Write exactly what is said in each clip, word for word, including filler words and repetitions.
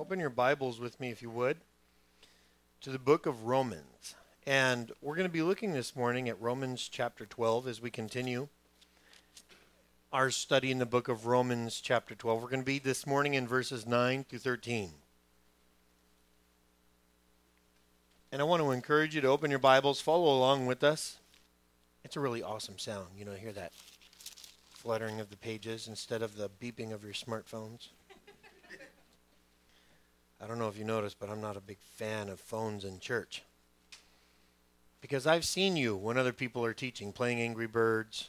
Open your Bibles with me, if you would, to the book of Romans. And we're going to be looking this morning at Romans chapter twelve as we continue our study in the book of Romans chapter twelve. We're going to be this morning in verses nine through thirteen. And I want to encourage you to open your Bibles, follow along with us. It's a really awesome sound. You know, hear that fluttering of the pages instead of the beeping of your smartphones. I don't know if you noticed, but I'm not a big fan of phones in church. Because I've seen you when other people are teaching, playing Angry Birds,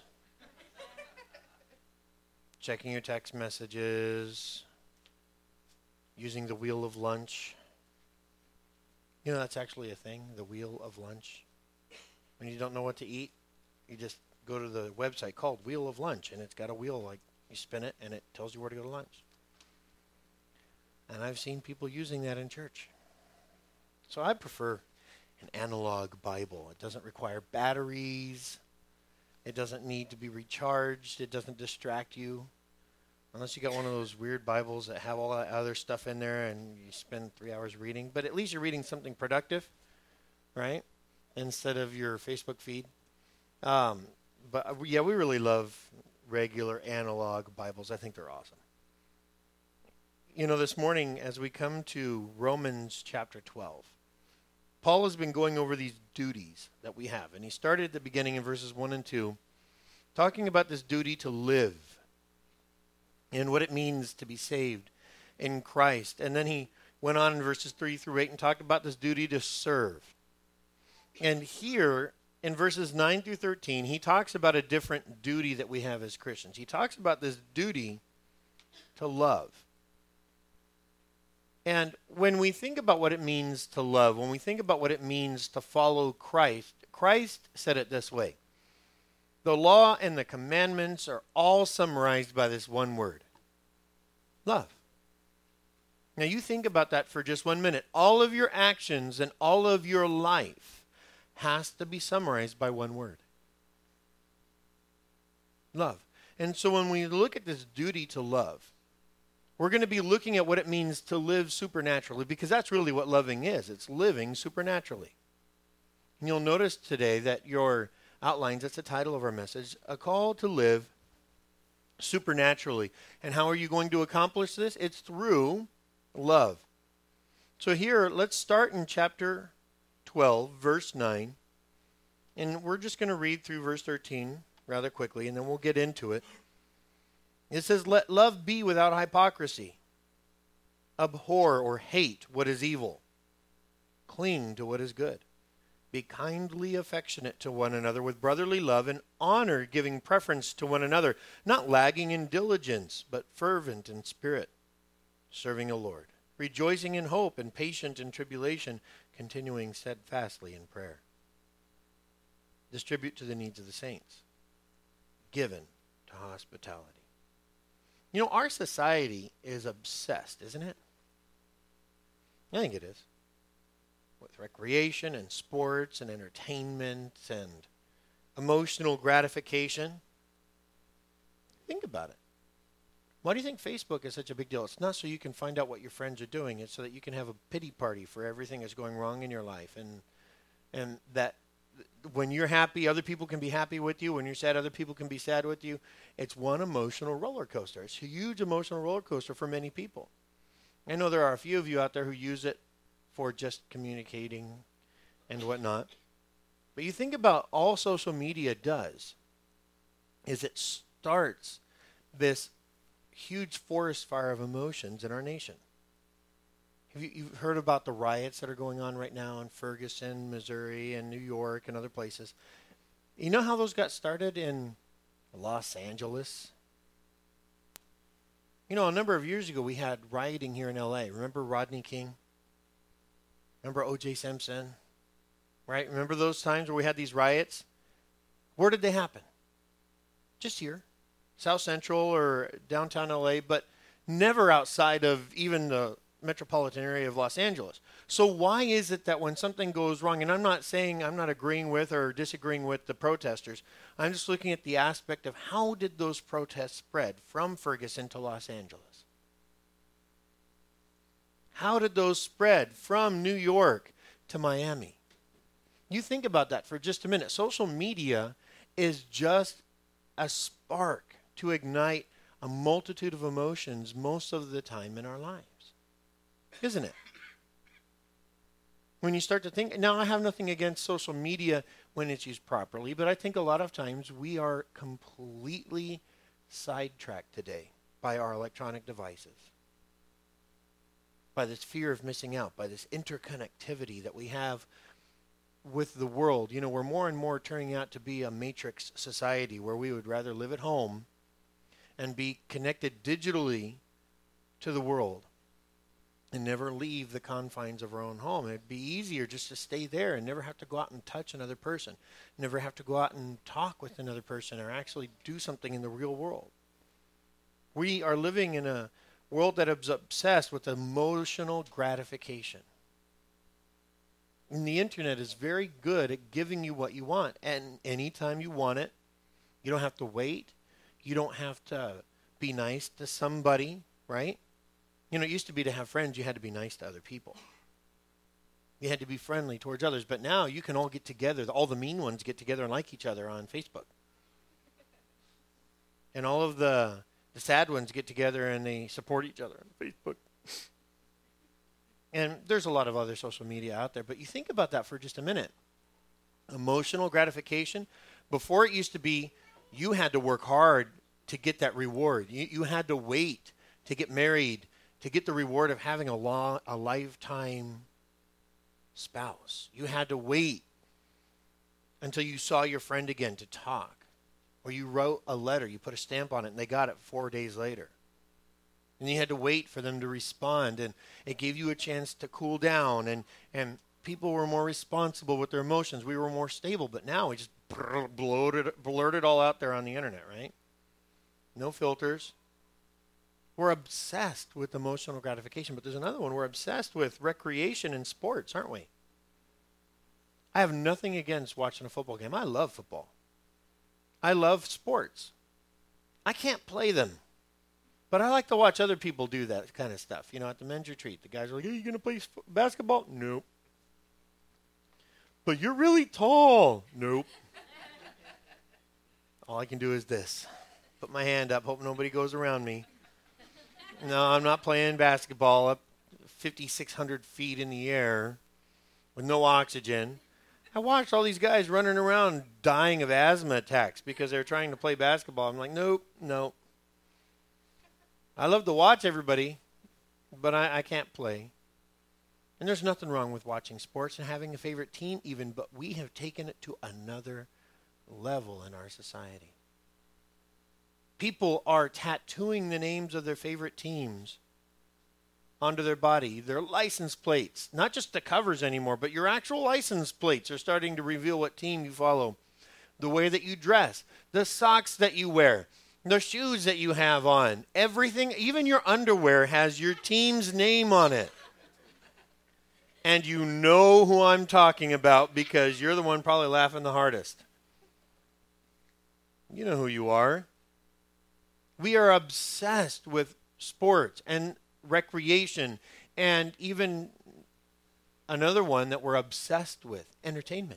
checking your text messages, using the wheel of lunch. You know, that's actually a thing, the wheel of lunch. When you don't know what to eat, you just go to the website called Wheel of Lunch, and it's got a wheel, like, you spin it, and it tells you where to go to lunch. And I've seen people using that in church. So I prefer an analog Bible. It doesn't require batteries. It doesn't need to be recharged. It doesn't distract you. Unless you got one of those weird Bibles that have all that other stuff in there and you spend three hours reading. But at least you're reading something productive, right? Instead of your Facebook feed. Um, but uh, yeah, we really love regular analog Bibles. I think they're awesome. You know, this morning as we come to Romans chapter twelve, Paul has been going over these duties that we have. And he started at the beginning in verses one and two, talking about this duty to live and what it means to be saved in Christ. And then he went on in verses three through eight and talked about this duty to serve. And here in verses nine through thirteen, he talks about a different duty that we have as Christians. He talks about this duty to love. And when we think about what it means to love, when we think about what it means to follow Christ, Christ said it this way. The law and the commandments are all summarized by this one word. Love. Now you think about that for just one minute. All of your actions and all of your life has to be summarized by one word. Love. And so when we look at this duty to love, we're going to be looking at what it means to live supernaturally, because that's really what loving is. It's living supernaturally. And you'll notice today that your outlines, that's the title of our message, a call to live supernaturally. And how are you going to accomplish this? It's through love. So here, let's start in chapter twelve, verse nine. And we're just going to read through verse thirteen rather quickly, and then we'll get into it. It says, let love be without hypocrisy. Abhor or hate what is evil. Cling to what is good. Be kindly affectionate to one another with brotherly love and honor, giving preference to one another, not lagging in diligence, but fervent in spirit, serving the Lord, rejoicing in hope and patient in tribulation, continuing steadfastly in prayer. Distribute to the needs of the saints. Given to hospitality. You know, our society is obsessed, isn't it? I think it is. With recreation and sports and entertainment and emotional gratification. Think about it. Why do you think Facebook is such a big deal? It's not so you can find out what your friends are doing. It's so that you can have a pity party for everything that's going wrong in your life. And and that when you're happy, other people can be happy with you. When you're sad, other people can be sad with you. It's one emotional roller coaster. It's a huge emotional roller coaster for many people. I know there are a few of you out there who use it for just communicating and whatnot. But you think about all social media does is it starts this huge forest fire of emotions in our nation. Have you, you've heard about the riots that are going on right now in Ferguson, Missouri, and New York and other places. You know how those got started in Los Angeles? You know, a number of years ago we had rioting here in L A. Remember Rodney King? Remember O J Simpson? Right? Remember those times where we had these riots? Where did they happen? Just here. South Central or downtown L A, but never outside of even the metropolitan area of Los Angeles. So why is it that when something goes wrong, and I'm not saying, I'm not agreeing with or disagreeing with the protesters, I'm just looking at the aspect of how did those protests spread from Ferguson to Los Angeles? How did those spread from New York to Miami? You think about that for just a minute. Social media is just a spark to ignite a multitude of emotions most of the time in our lives, isn't it? When you start to think, now I have nothing against social media when it's used properly, but I think a lot of times we are completely sidetracked today by our electronic devices, by this fear of missing out, by this interconnectivity that we have with the world. You know, we're more and more turning out to be a matrix society where we would rather live at home and be connected digitally to the world and never leave the confines of our own home. It'd be easier just to stay there and never have to go out and touch another person, never have to go out and talk with another person or actually do something in the real world. We are living in a world that is obsessed with emotional gratification. And the internet is very good at giving you what you want. And anytime you want it, you don't have to wait. You don't have to be nice to somebody, right? You know, it used to be to have friends, you had to be nice to other people. You had to be friendly towards others. But now you can all get together. All the mean ones get together and like each other on Facebook. And all of the, the sad ones get together and they support each other on Facebook. And there's a lot of other social media out there. But you think about that for just a minute. Emotional gratification. Before it used to be you had to work hard to get that reward. You, you had to wait to get married to get the reward of having a long, a lifetime spouse. You had to wait until you saw your friend again to talk. Or you wrote a letter, you put a stamp on it, and they got it four days later. And you had to wait for them to respond, and it gave you a chance to cool down, and, and people were more responsible with their emotions. We were more stable, but now we just blurted, blurted it all out there on the internet, right? No filters. We're obsessed with emotional gratification, but there's another one. We're obsessed with recreation and sports, aren't we? I have nothing against watching a football game. I love football. I love sports. I can't play them, but I like to watch other people do that kind of stuff. You know, at the men's retreat, the guys are like, "Are you going to play sp- basketball?" Nope. But you're really tall. Nope. All I can do is this. Put my hand up, hope nobody goes around me. No, I'm not playing basketball up fifty-six hundred feet in the air with no oxygen. I watched all these guys running around dying of asthma attacks because they're trying to play basketball. I'm like, nope, nope. I love to watch everybody, but I, I can't play. And there's nothing wrong with watching sports and having a favorite team even, but we have taken it to another level in our society. People are tattooing the names of their favorite teams onto their body, their license plates. Not just the covers anymore, but your actual license plates are starting to reveal what team you follow. The way that you dress, the socks that you wear, the shoes that you have on, everything, even your underwear has your team's name on it. And you know who I'm talking about because you're the one probably laughing the hardest. You know who you are. We are obsessed with sports and recreation, and even another one that we're obsessed with, entertainment.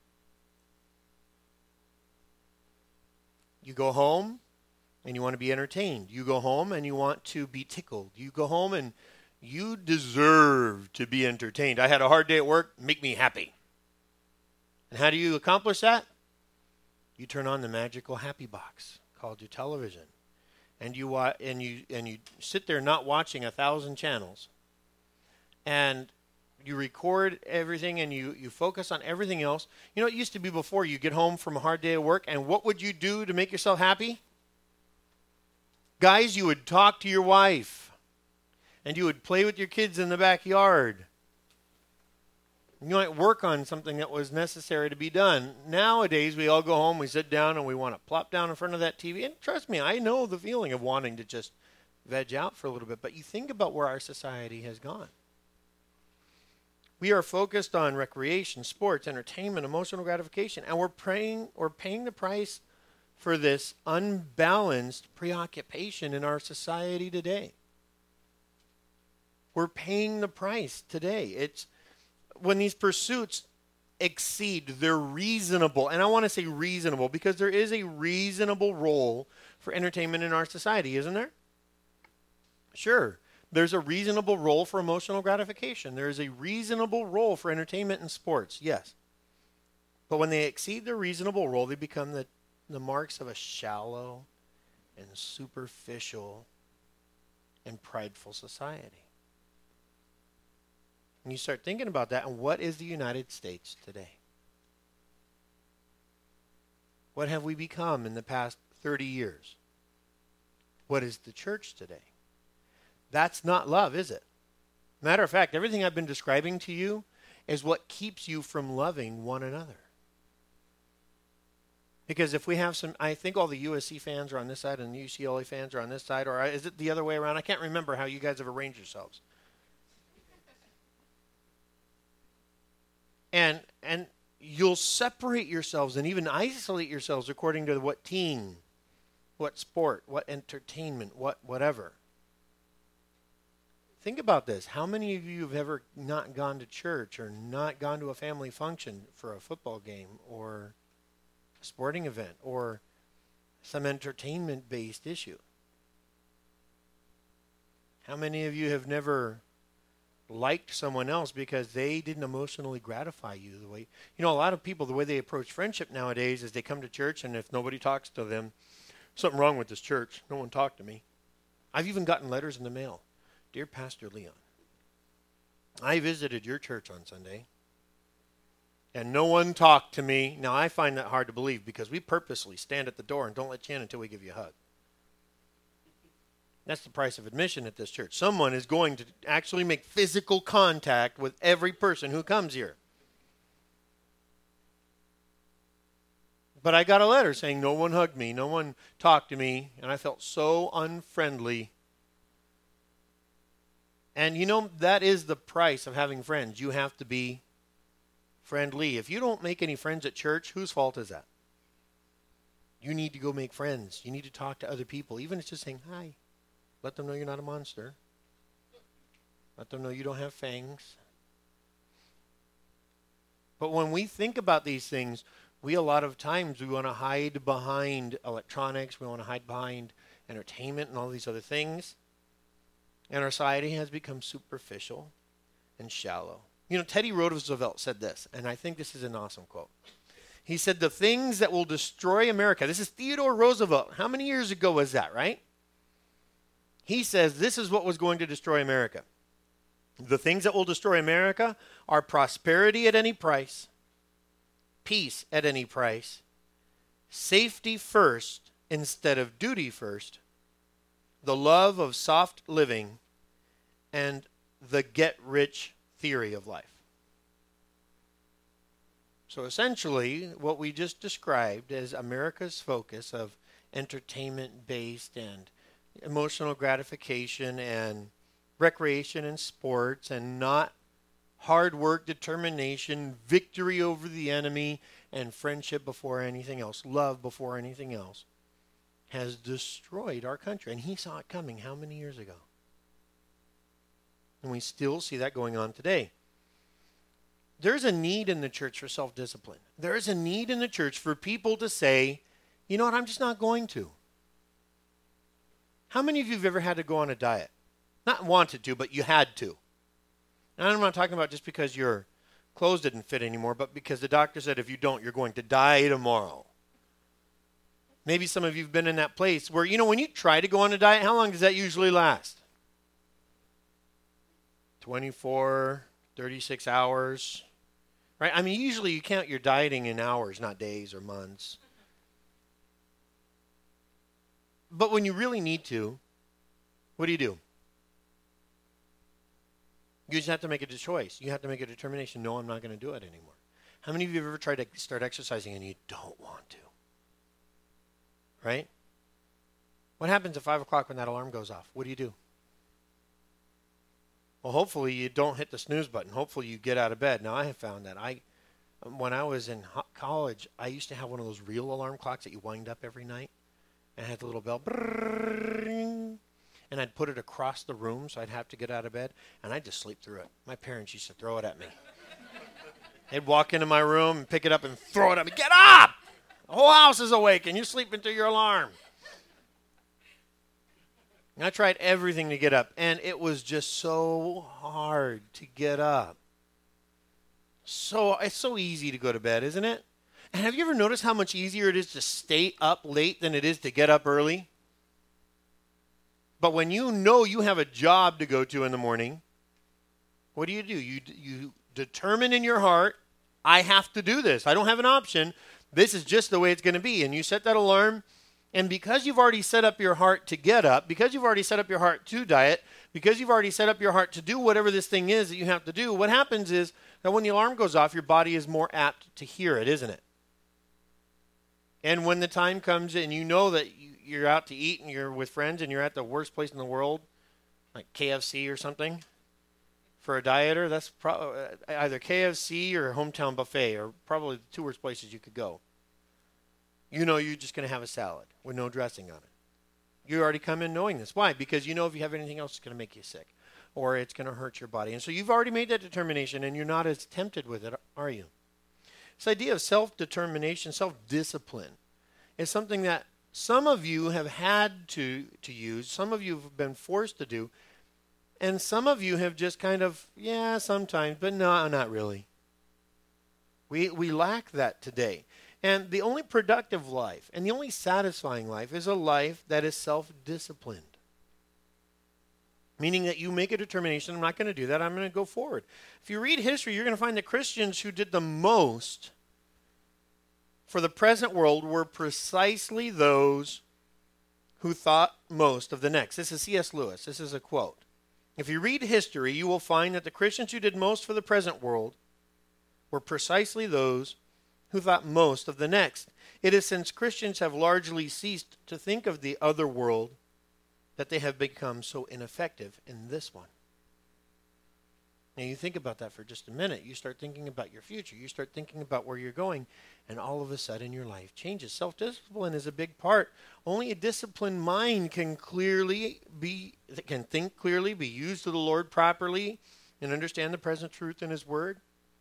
You go home and you want to be entertained. You go home and you want to be tickled. You go home and you deserve to be entertained. I had a hard day at work, make me happy. And how do you accomplish that? You turn on the magical happy box called your television. And you wa- and you and you sit there not watching a thousand channels, and you record everything and you, you focus on everything else. You know, it used to be before you get home from a hard day of work, and what would you do to make yourself happy? Guys, you would talk to your wife, and you would play with your kids in the backyard. You might work on something that was necessary to be done. Nowadays, we all go home, we sit down, and we want to plop down in front of that T V. And trust me, I know the feeling of wanting to just veg out for a little bit. But you think about where our society has gone. We are focused on recreation, sports, entertainment, emotional gratification, and we're praying or paying the price for this unbalanced preoccupation in our society today. We're paying the price today. It's when these pursuits exceed, they're reasonable. And I want to say reasonable because there is a reasonable role for entertainment in our society, isn't there? Sure. There's a reasonable role for emotional gratification. There is a reasonable role for entertainment and sports, yes. But when they exceed their reasonable role, they become the, the marks of a shallow and superficial and prideful society. And you start thinking about that, and what is the United States today? What have we become in the past thirty years? What is the church today? That's not love, is it? Matter of fact, everything I've been describing to you is what keeps you from loving one another. Because if we have some, I think all the U S C fans are on this side and the U C L A fans are on this side, or is it the other way around? I can't remember how you guys have arranged yourselves. And and you'll separate yourselves and even isolate yourselves according to what team, what sport, what entertainment, what whatever. Think about this. How many of you have ever not gone to church or not gone to a family function for a football game or a sporting event or some entertainment-based issue? How many of you have never liked someone else because they didn't emotionally gratify you the way, you know, a lot of people, the way they approach friendship nowadays is they come to church, and if nobody talks to them, something wrong with this church. No one talked to me. I've even gotten letters in the mail. Dear Pastor Leon, I visited your church on Sunday, and no one talked to me. Now, I find that hard to believe because we purposely stand at the door and don't let you in until we give you a hug. That's the price of admission at this church. Someone is going to actually make physical contact with every person who comes here. But I got a letter saying no one hugged me, no one talked to me, and I felt so unfriendly. And you know, that is the price of having friends. You have to be friendly. If you don't make any friends at church, whose fault is that? You need to go make friends. You need to talk to other people, even if it's just saying hi. Let them know you're not a monster. Let them know you don't have fangs. But when we think about these things, we a lot of times we want to hide behind electronics. We want to hide behind entertainment and all these other things. And our society has become superficial and shallow. You know, Teddy Roosevelt said this, and I think this is an awesome quote. He said, the things that will destroy America. This is Theodore Roosevelt. How many years ago was that, right? He says this is what was going to destroy America. The things that will destroy America are prosperity at any price, peace at any price, safety first instead of duty first, the love of soft living, and the get-rich theory of life. So essentially, what we just described is America's focus of entertainment-based and emotional gratification and recreation and sports, and not hard work, determination, victory over the enemy, and friendship before anything else, love before anything else, has destroyed our country. And he saw it coming how many years ago? And we still see that going on today. There's a need in the church for self-discipline. There is a need in the church for people to say, you know what, I'm just not going to. How many of you have ever had to go on a diet? Not wanted to, but you had to. And I'm not talking about just because your clothes didn't fit anymore, but because the doctor said if you don't, you're going to die tomorrow. Maybe some of you have been in that place where, you know, when you try to go on a diet, how long does that usually last? twenty-four, thirty-six hours, right? I mean, usually you count your dieting in hours, not days or months. But when you really need to, what do you do? You just have to make a choice. You have to make a determination. No, I'm not going to do it anymore. How many of you have ever tried to start exercising and you don't want to? Right? What happens at five o'clock when that alarm goes off? What do you do? Well, hopefully you don't hit the snooze button. Hopefully you get out of bed. Now, I have found that I, when I was in college, I used to have one of those real alarm clocks that you wind up every night. And it had the little bell. And and I'd put it across the room so I'd have to get out of bed, and I'd just sleep through it. My parents used to throw it at me. They'd walk into my room and pick it up and throw it at me. Get up! The whole house is awake, and you're sleeping through your alarm. And I tried everything to get up, and it was just so hard to get up. So it's so easy to go to bed, isn't it? And have you ever noticed how much easier it is to stay up late than it is to get up early? But when you know you have a job to go to in the morning, what do you do? You you determine in your heart, I have to do this. I don't have an option. This is just the way it's going to be. And you set that alarm. And because you've already set up your heart to get up, because you've already set up your heart to diet, because you've already set up your heart to do whatever this thing is that you have to do, what happens is that when the alarm goes off, your body is more apt to hear it, isn't it? And when the time comes and you know that you're out to eat and you're with friends and you're at the worst place in the world, like K F C or something, for a dieter, that's pro- either K F C or Hometown Buffet, or probably the two worst places you could go. You know you're just going to have a salad with no dressing on it. You already come in knowing this. Why? Because you know if you have anything else, it's going to make you sick, or it's going to hurt your body. And so you've already made that determination, and you're not as tempted with it, are you? This idea of self-determination, self-discipline, is something that some of you have had to, to use, some of you have been forced to do, and some of you have just kind of, yeah, sometimes, but no, not really. We we lack that today. And the only productive life and the only satisfying life is a life that is self-disciplined. Meaning that you make a determination, I'm not going to do that, I'm going to go forward. If you read history, you're going to find that Christians who did the most for the present world were precisely those who thought most of the next. This is C S Lewis. This is a quote. If you read history, you will find that the Christians who did most for the present world were precisely those who thought most of the next. It is since Christians have largely ceased to think of the other world that they have become so ineffective in this one. Now you think about that for just a minute. You start thinking about your future. You start thinking about where you're going, and all of a sudden your life changes. Self-discipline is a big part. Only a disciplined mind can clearly be, can think clearly, be used to the Lord properly, and understand the present truth in His Word.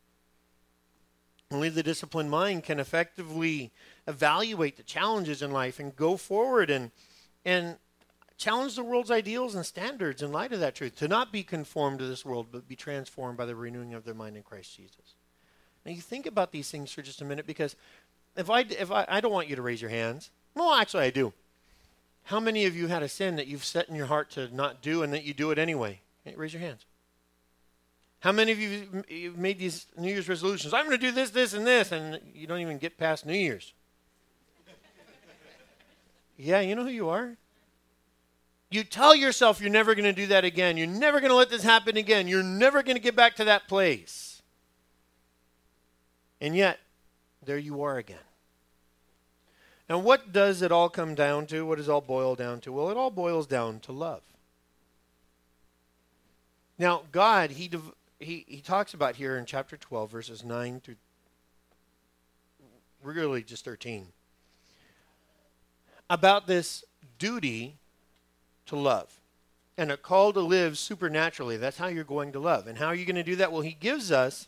Only the disciplined mind can effectively evaluate the challenges in life and go forward and and challenge the world's ideals and standards in light of that truth. To not be conformed to this world, but be transformed by the renewing of their mind in Christ Jesus. Now you think about these things for just a minute, because if I, if I, I don't want you to raise your hands. Well, actually I do. How many of you had a sin that you've set in your heart to not do and that you do it anyway? Raise your hands. How many of you have made these New Year's resolutions? I'm going to do this, this, and this, and you don't even get past New Year's. Yeah, you know who you are? You tell yourself you're never going to do that again. You're never going to let this happen again. You're never going to get back to that place. And yet, there you are again. Now, what does it all come down to? What does it all boil down to? Well, it all boils down to love. Now, God, He div- He, he talks about here in chapter twelve, verses nine through really just thirteen, about this duty to love and a call to live supernaturally. That's how you're going to love. And how are you going to do that? Well, He gives us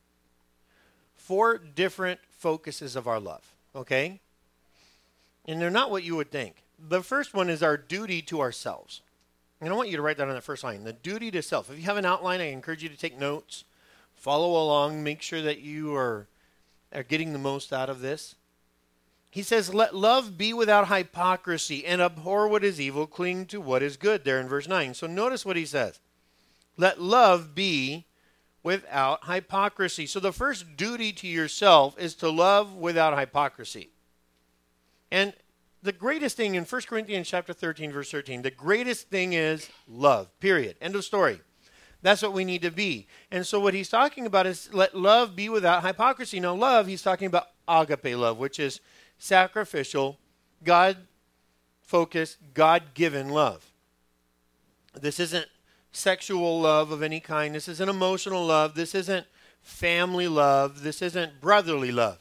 four different focuses of our love, okay? And they're not what you would think. The first one is our duty to ourselves. And I want you to write that on the first line, the duty to self. If you have an outline, I encourage you to take notes, follow along, make sure that you are, are getting the most out of this. He says, let love be without hypocrisy and abhor what is evil, cling to what is good, there in verse nine. So notice what he says. Let love be without hypocrisy. So the first duty to yourself is to love without hypocrisy. And the greatest thing in First Corinthians chapter thirteen, verse thirteen, the greatest thing is love, period. End of story. That's what we need to be. And so what he's talking about is let love be without hypocrisy. Now love, he's talking about agape love, which is sacrificial, God-focused, God-given love. This isn't sexual love of any kind. This isn't emotional love. This isn't family love. This isn't brotherly love.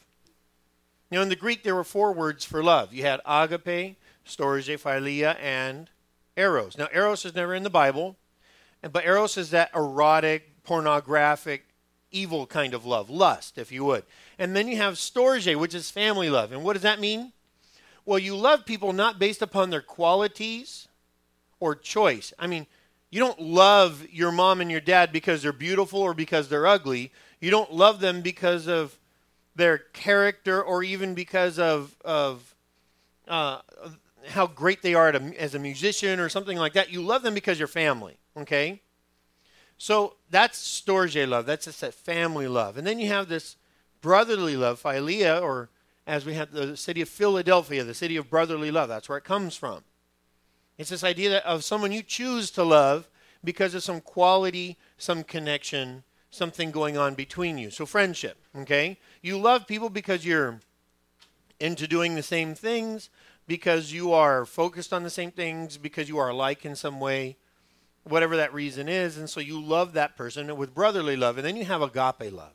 You know, in the Greek, there were four words for love. You had agape, storge, philia, and Eros. Now, Eros is never in the Bible, but Eros is that erotic, pornographic, evil kind of love, lust, if you would. And then you have Storge, which is family love. And what does that mean? Well, you love people not based upon their qualities or choice. I mean, you don't love your mom and your dad because they're beautiful or because they're ugly. You don't love them because of their character or even because of, of uh, how great they are to, as a musician or something like that. You love them because you're family, okay? So that's Storge love. That's just that family love. And then you have this brotherly love, Philia, or as we have the city of Philadelphia, the city of brotherly love. That's where it comes from. It's this idea of someone you choose to love because of some quality, some connection, something going on between you. So friendship, okay? You love people because you're into doing the same things, because you are focused on the same things, because you are alike in some way, whatever that reason is. And so you love that person with brotherly love. And then you have agape love.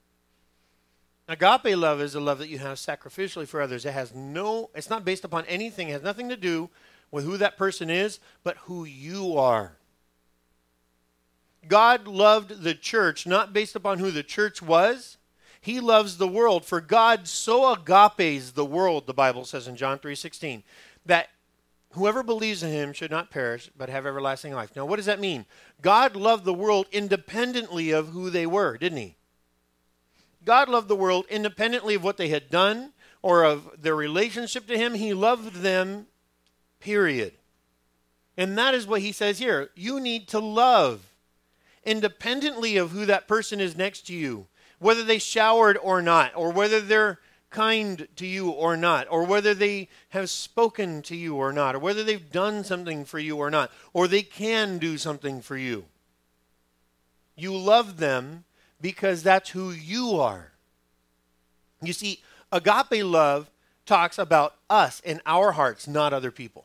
Agape love is a love that you have sacrificially for others. It has no, it's not based upon anything. It has nothing to do with who that person is, but who you are. God loved the church not based upon who the church was. He loves the world. For God so agapes the world, the Bible says in John three sixteen, that whoever believes in him should not perish, but have everlasting life. Now, what does that mean? God loved the world independently of who they were, didn't he? God loved the world independently of what they had done or of their relationship to him. He loved them, period. And that is what he says here. You need to love independently of who that person is next to you, whether they showered or not, or whether they're kind to you or not, or whether they have spoken to you or not, or whether they've done something for you or not, or they can do something for you. You love them because that's who you are. You see, agape love talks about us and our hearts, not other people.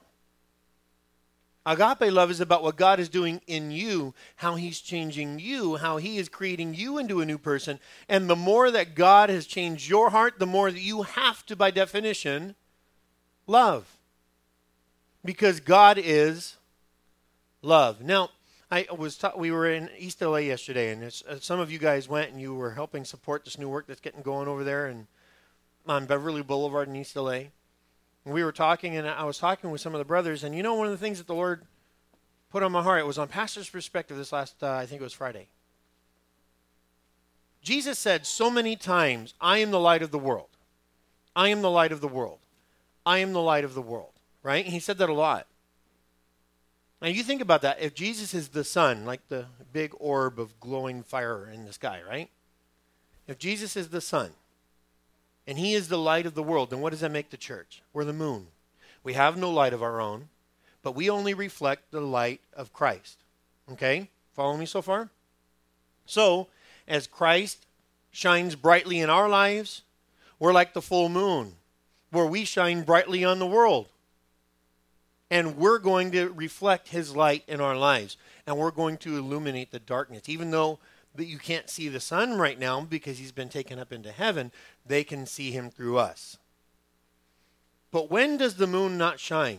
Agape love is about what God is doing in you, how he's changing you, how he is creating you into a new person. And the more that God has changed your heart, the more that you have to, by definition, love. Because God is love. Now, I was ta- we were in East L A yesterday, and it's, uh, some of you guys went and you were helping support this new work that's getting going over there and on Beverly Boulevard in East L A. And we were talking, and I was talking with some of the brothers, and you know one of the things that the Lord put on my heart, it was on Pastor's Perspective this last, uh, I think it was Friday. Jesus said so many times, I am the light of the world. I am the light of the world. I am the light of the world, right? And he said that a lot. Now you think about that. If Jesus is the sun, like the big orb of glowing fire in the sky, right? If Jesus is the sun, and he is the light of the world, then what does that make the church? We're the moon. We have no light of our own, but we only reflect the light of Christ. Okay? Follow me so far? So, as Christ shines brightly in our lives, we're like the full moon, where we shine brightly on the world. And we're going to reflect his light in our lives. And we're going to illuminate the darkness. Even though that you can't see the sun right now because he's been taken up into heaven, they can see him through us. But when does the moon not shine?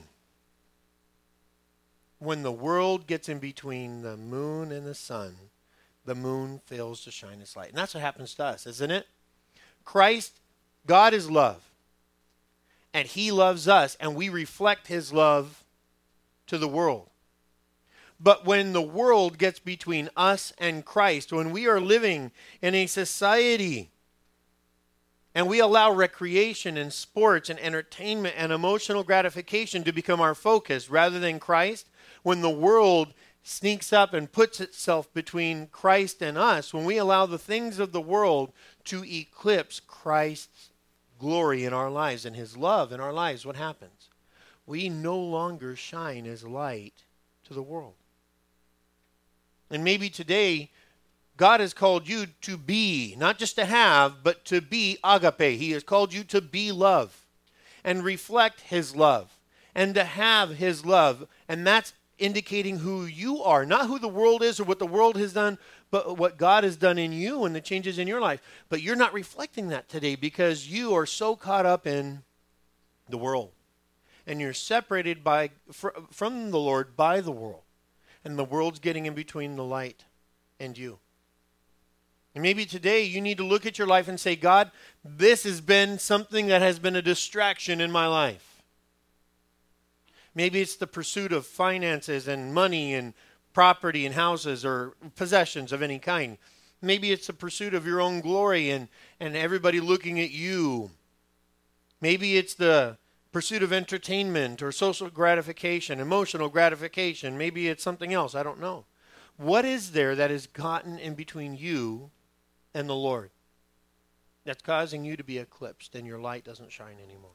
When the world gets in between the moon and the sun, the moon fails to shine its light. And that's what happens to us, isn't it? Christ, God is love. And he loves us, and we reflect his love to the world. But when the world gets between us and Christ, when we are living in a society and we allow recreation and sports and entertainment and emotional gratification to become our focus rather than Christ, when the world sneaks up and puts itself between Christ and us, when we allow the things of the world to eclipse Christ's glory in our lives and his love in our lives, what happens? We no longer shine as light to the world. And maybe today, God has called you to be, not just to have, but to be agape. He has called you to be love and reflect his love and to have his love. And that's indicating who you are, not who the world is or what the world has done, but what God has done in you and the changes in your life. But you're not reflecting that today because you are so caught up in the world. and you're separated by fr- from the Lord by the world. And the world's getting in between the light and you. And maybe today you need to look at your life and say, God, this has been something that has been a distraction in my life. Maybe it's the pursuit of finances and money and property and houses or possessions of any kind. Maybe it's the pursuit of your own glory and, and everybody looking at you. Maybe it's the pursuit of entertainment or social gratification, emotional gratification. Maybe it's something else. I don't know. What is there that has gotten in between you and the Lord that's causing you to be eclipsed and your light doesn't shine anymore?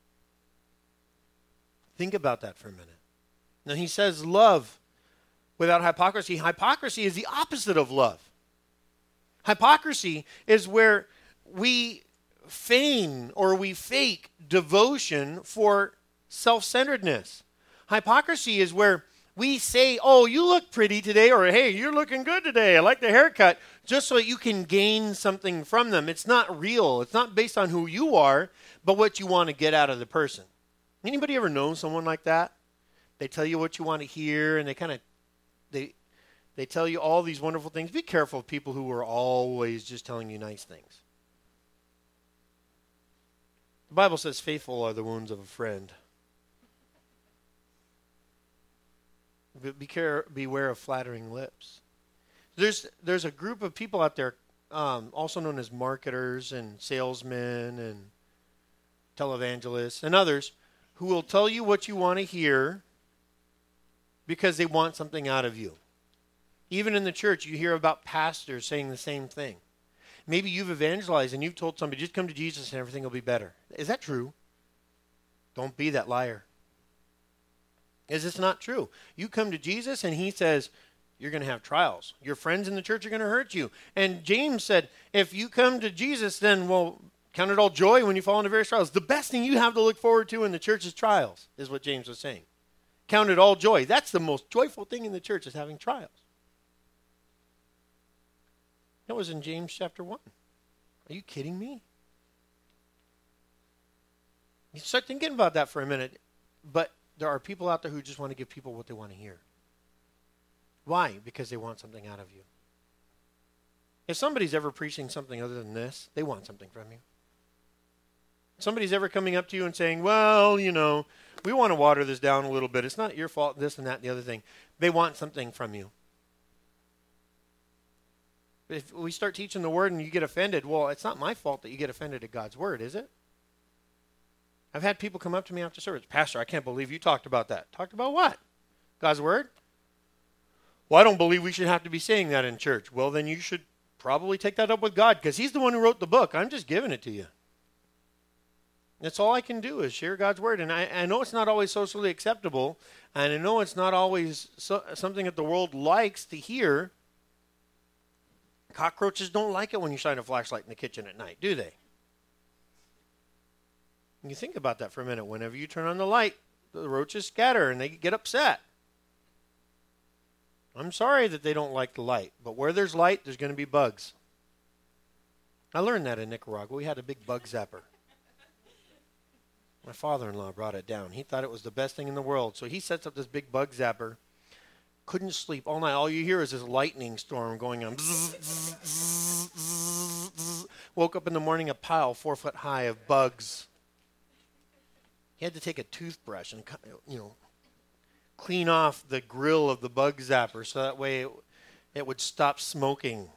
Think about that for a minute. Now he says love without hypocrisy. Hypocrisy is the opposite of love. Hypocrisy is where we feign or we fake devotion for self-centeredness. Hypocrisy is where we say, oh, you look pretty today, or hey, you're looking good today. I like the haircut, just so that you can gain something from them. It's not real. It's not based on who you are, but what you want to get out of the person. Anybody ever know someone like that? They tell you what you want to hear, and they kind of, they they tell you all these wonderful things. Be careful of people who are always just telling you nice things. The Bible says faithful are the wounds of a friend. Be care, beware of flattering lips. There's there's a group of people out there, um, also known as marketers and salesmen and televangelists and others, who will tell you what you want to hear because they want something out of you. Even in the church, you hear about pastors saying the same thing. Maybe you've evangelized and you've told somebody, just come to Jesus and everything will be better. Is that true? Don't be that liar. Is this not true? You come to Jesus and he says, you're going to have trials. Your friends in the church are going to hurt you. And James said, if you come to Jesus, then, well, count it all joy when you fall into various trials. The best thing you have to look forward to in the church is trials, is what James was saying. Count it all joy. That's the most joyful thing in the church, is having trials. That was in James chapter one. Are you kidding me? You start thinking about that for a minute, but there are people out there who just want to give people what they want to hear. Why? Because they want something out of you. If somebody's ever preaching something other than this, they want something from you. If somebody's ever coming up to you and saying, well, you know, we want to water this down a little bit. It's not your fault, this and that and the other thing. They want something from you. If we start teaching the word and you get offended, well, it's not my fault that you get offended at God's word, is it? I've had people come up to me after service, Pastor, I can't believe you talked about that. Talked about what? God's word? Well, I don't believe we should have to be saying that in church. Well, then you should probably take that up with God, because he's the one who wrote the book. I'm just giving it to you. That's all I can do is share God's word. And I, I know it's not always socially acceptable, and I know it's not always so, something that the world likes to hear. Cockroaches don't like it when you shine a flashlight in the kitchen at night, do they? You think about that for a minute. Whenever you turn on the light, the roaches scatter and they get upset. I'm sorry that they don't like the light, but where there's light, there's going to be bugs. I learned that in Nicaragua. We had a big bug zapper. My father-in-law brought it down. He thought it was the best thing in the world. So he sets up this big bug zapper. Couldn't sleep all night. All you hear is this lightning storm going on. Woke up in the morning, a pile four foot high of bugs. He had to take a toothbrush and, you know, clean off the grill of the bug zapper so that way it, it would stop smoking.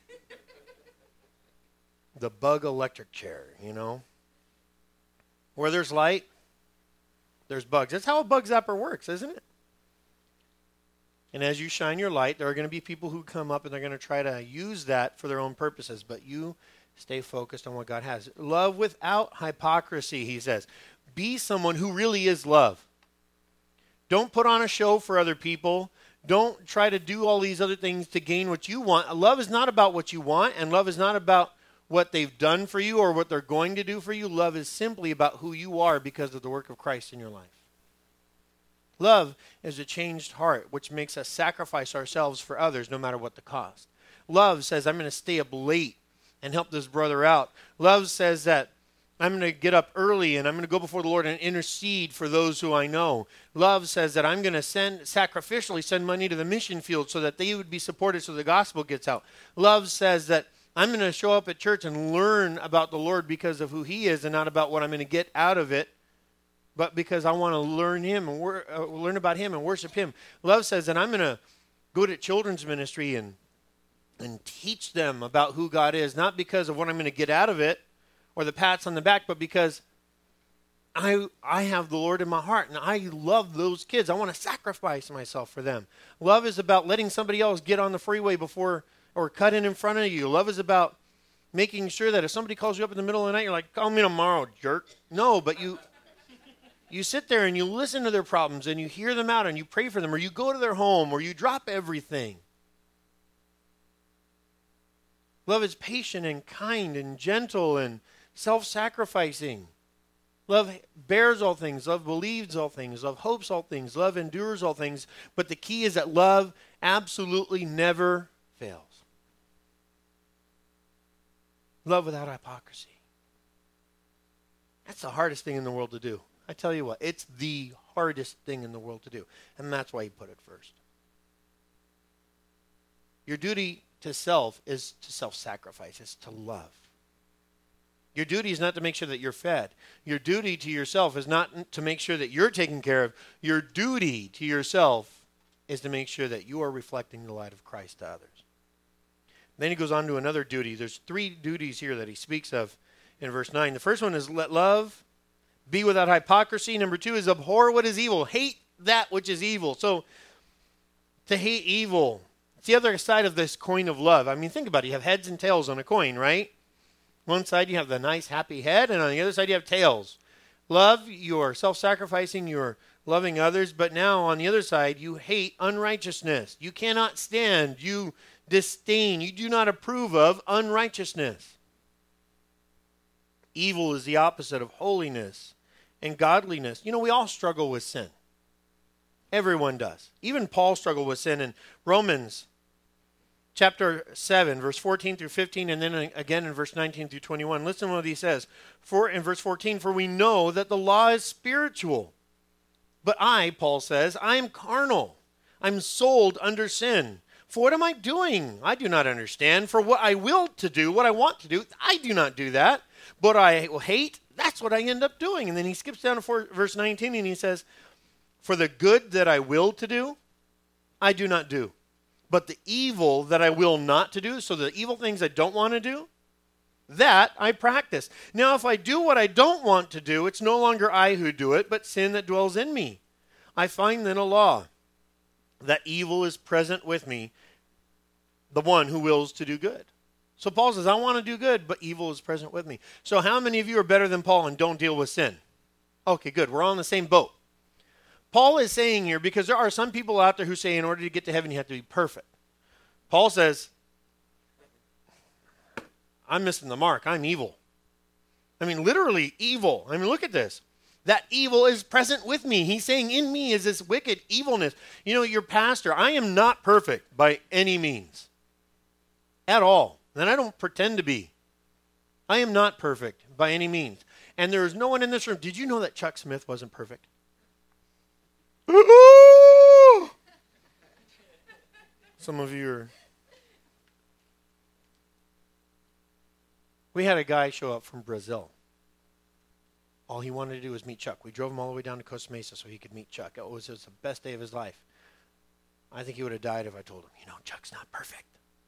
The bug electric chair, you know. Where there's light, there's bugs. That's how a bug zapper works, isn't it? And as you shine your light, there are going to be people who come up and they're going to try to use that for their own purposes. But you stay focused on what God has. Love without hypocrisy, he says. Be someone who really is love. Don't put on a show for other people. Don't try to do all these other things to gain what you want. Love is not about what you want, and love is not about what they've done for you or what they're going to do for you. Love is simply about who you are because of the work of Christ in your life. Love is a changed heart, which makes us sacrifice ourselves for others no matter what the cost. Love says, I'm going to stay up late and help this brother out. Love says that I'm going to get up early and I'm going to go before the Lord and intercede for those who I know. Love says that I'm going to send sacrificially send money to the mission field so that they would be supported so the gospel gets out. Love says that I'm going to show up at church and learn about the Lord because of who he is and not about what I'm going to get out of it, but because I want to learn him and wor- uh, learn about him and worship him. Love says that I'm going to go to children's ministry and and teach them about who God is, not because of what I'm going to get out of it or the pats on the back, but because I I have the Lord in my heart, and I love those kids. I want to sacrifice myself for them. Love is about letting somebody else get on the freeway before or cut in in front of you. Love is about making sure that if somebody calls you up in the middle of the night, you're like, call me tomorrow, jerk. No, but you you sit there and you listen to their problems and you hear them out and you pray for them, or you go to their home, or you drop everything. Love is patient and kind and gentle and self-sacrificing. Love bears all things. Love believes all things. Love hopes all things. Love endures all things. But the key is that love absolutely never fails. Love without hypocrisy. That's the hardest thing in the world to do. I tell you what, it's the hardest thing in the world to do. And that's why he put it first. Your duty to self is to self-sacrifice. It's to love. Your duty is not to make sure that you're fed. Your duty to yourself is not to make sure that you're taken care of. Your duty to yourself is to make sure that you are reflecting the light of Christ to others. Then he goes on to another duty. There's three duties here that he speaks of in verse nine. The first one is let love be without hypocrisy. Number two is abhor what is evil. Hate that which is evil. So to hate evil, it's the other side of this coin of love. I mean, think about it. You have heads and tails on a coin, right? One side you have the nice, happy head, and on the other side you have tails. Love, you are self-sacrificing, you are loving others, but now on the other side you hate unrighteousness. You cannot stand, you disdain, you do not approve of unrighteousness. Evil is the opposite of holiness and godliness. You know, we all struggle with sin. Everyone does. Even Paul struggled with sin in Romans chapter seven, verse fourteen through fifteen, and then again in verse nineteen through twenty-one. Listen to what he says. For in verse fourteen, for we know that the law is spiritual. But I, Paul says, I am carnal. I'm sold under sin. For what am I doing? I do not understand. For what I will to do, what I want to do, I do not do that. But I hate, that's what I end up doing. And then he skips down to four, verse nineteen and he says, for the good that I will to do, I do not do. But the evil that I will not to do, so the evil things I don't want to do, that I practice. Now, if I do what I don't want to do, it's no longer I who do it, but sin that dwells in me. I find then a law, that evil is present with me, the one who wills to do good. So Paul says, I want to do good, but evil is present with me. So how many of you are better than Paul and don't deal with sin? Okay, good. We're all in the same boat. Paul is saying here, because there are some people out there who say in order to get to heaven, you have to be perfect. Paul says, I'm missing the mark. I'm evil. I mean, literally evil. I mean, look at this. That evil is present with me. He's saying in me is this wicked evilness. You know, your pastor, I am not perfect by any means. At all. And I don't pretend to be. I am not perfect by any means. And there is no one in this room. Did you know that Chuck Smith wasn't perfect? Some of you are. We had a guy show up from Brazil. All he wanted to do was meet Chuck. We drove him all the way down to Costa Mesa so he could meet Chuck. It was, it was the best day of his life. I think he would have died if I told him, you know, Chuck's not perfect.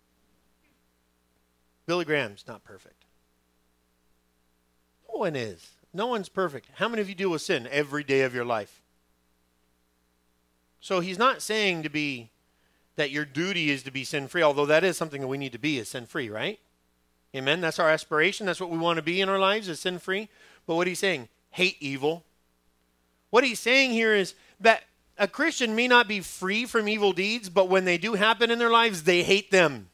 Billy Graham's not perfect. No one is. No one's perfect. How many of you deal with sin every day of your life? So he's not saying to be, that your duty is to be sin-free, although that is something that we need to be, is sin-free, right? Amen? That's our aspiration. That's what we want to be in our lives, is sin-free. But what he's saying, hate evil. What he's saying here is that a Christian may not be free from evil deeds, but when they do happen in their lives, they hate them.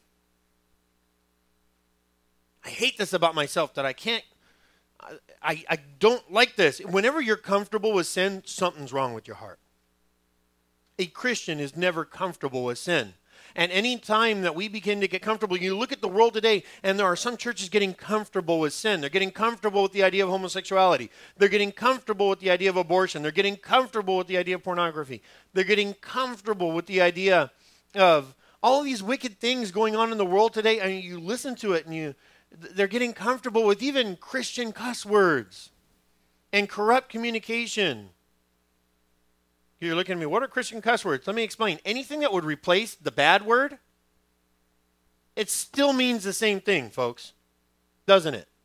I hate this about myself, that I can't, I, I don't like this. Whenever you're comfortable with sin, something's wrong with your heart. A Christian is never comfortable with sin. And any time that we begin to get comfortable, you look at the world today, and there are some churches getting comfortable with sin. They're getting comfortable with the idea of homosexuality. They're getting comfortable with the idea of abortion. They're getting comfortable with the idea of pornography. They're getting comfortable with the idea of all these wicked things going on in the world today. I mean, you listen to it, and you they're getting comfortable with even Christian cuss words and corrupt communication. You're looking at me, what are Christian cuss words? Let me explain. Anything that would replace the bad word, it still means the same thing, folks. Doesn't it?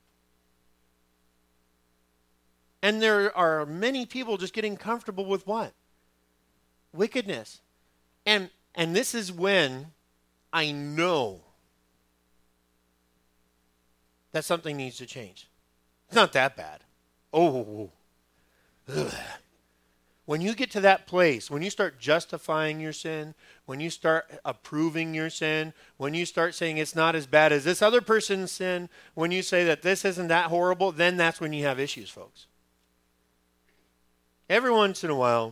And there are many people just getting comfortable with what? Wickedness. And and this is when I know that something needs to change. It's not that bad. Oh, ugh. When you get to that place, when you start justifying your sin, when you start approving your sin, when you start saying it's not as bad as this other person's sin, when you say that this isn't that horrible, then that's when you have issues, folks. Every once in a while,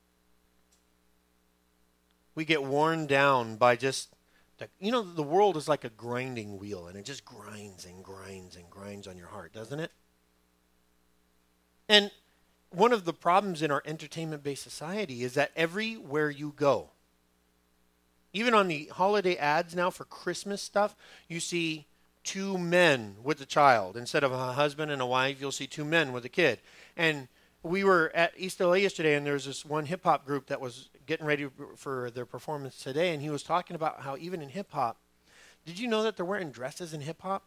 we get worn down by just, the, you know, the world is like a grinding wheel, and it just grinds and grinds and grinds on your heart, doesn't it? And one of the problems in our entertainment-based society is that everywhere you go, even on the holiday ads now for Christmas stuff, you see two men with a child. Instead of a husband and a wife, you'll see two men with a kid. And we were at East L A yesterday, and there's this one hip-hop group that was getting ready for their performance today, and he was talking about how even in hip-hop, did you know that they're wearing dresses in hip-hop?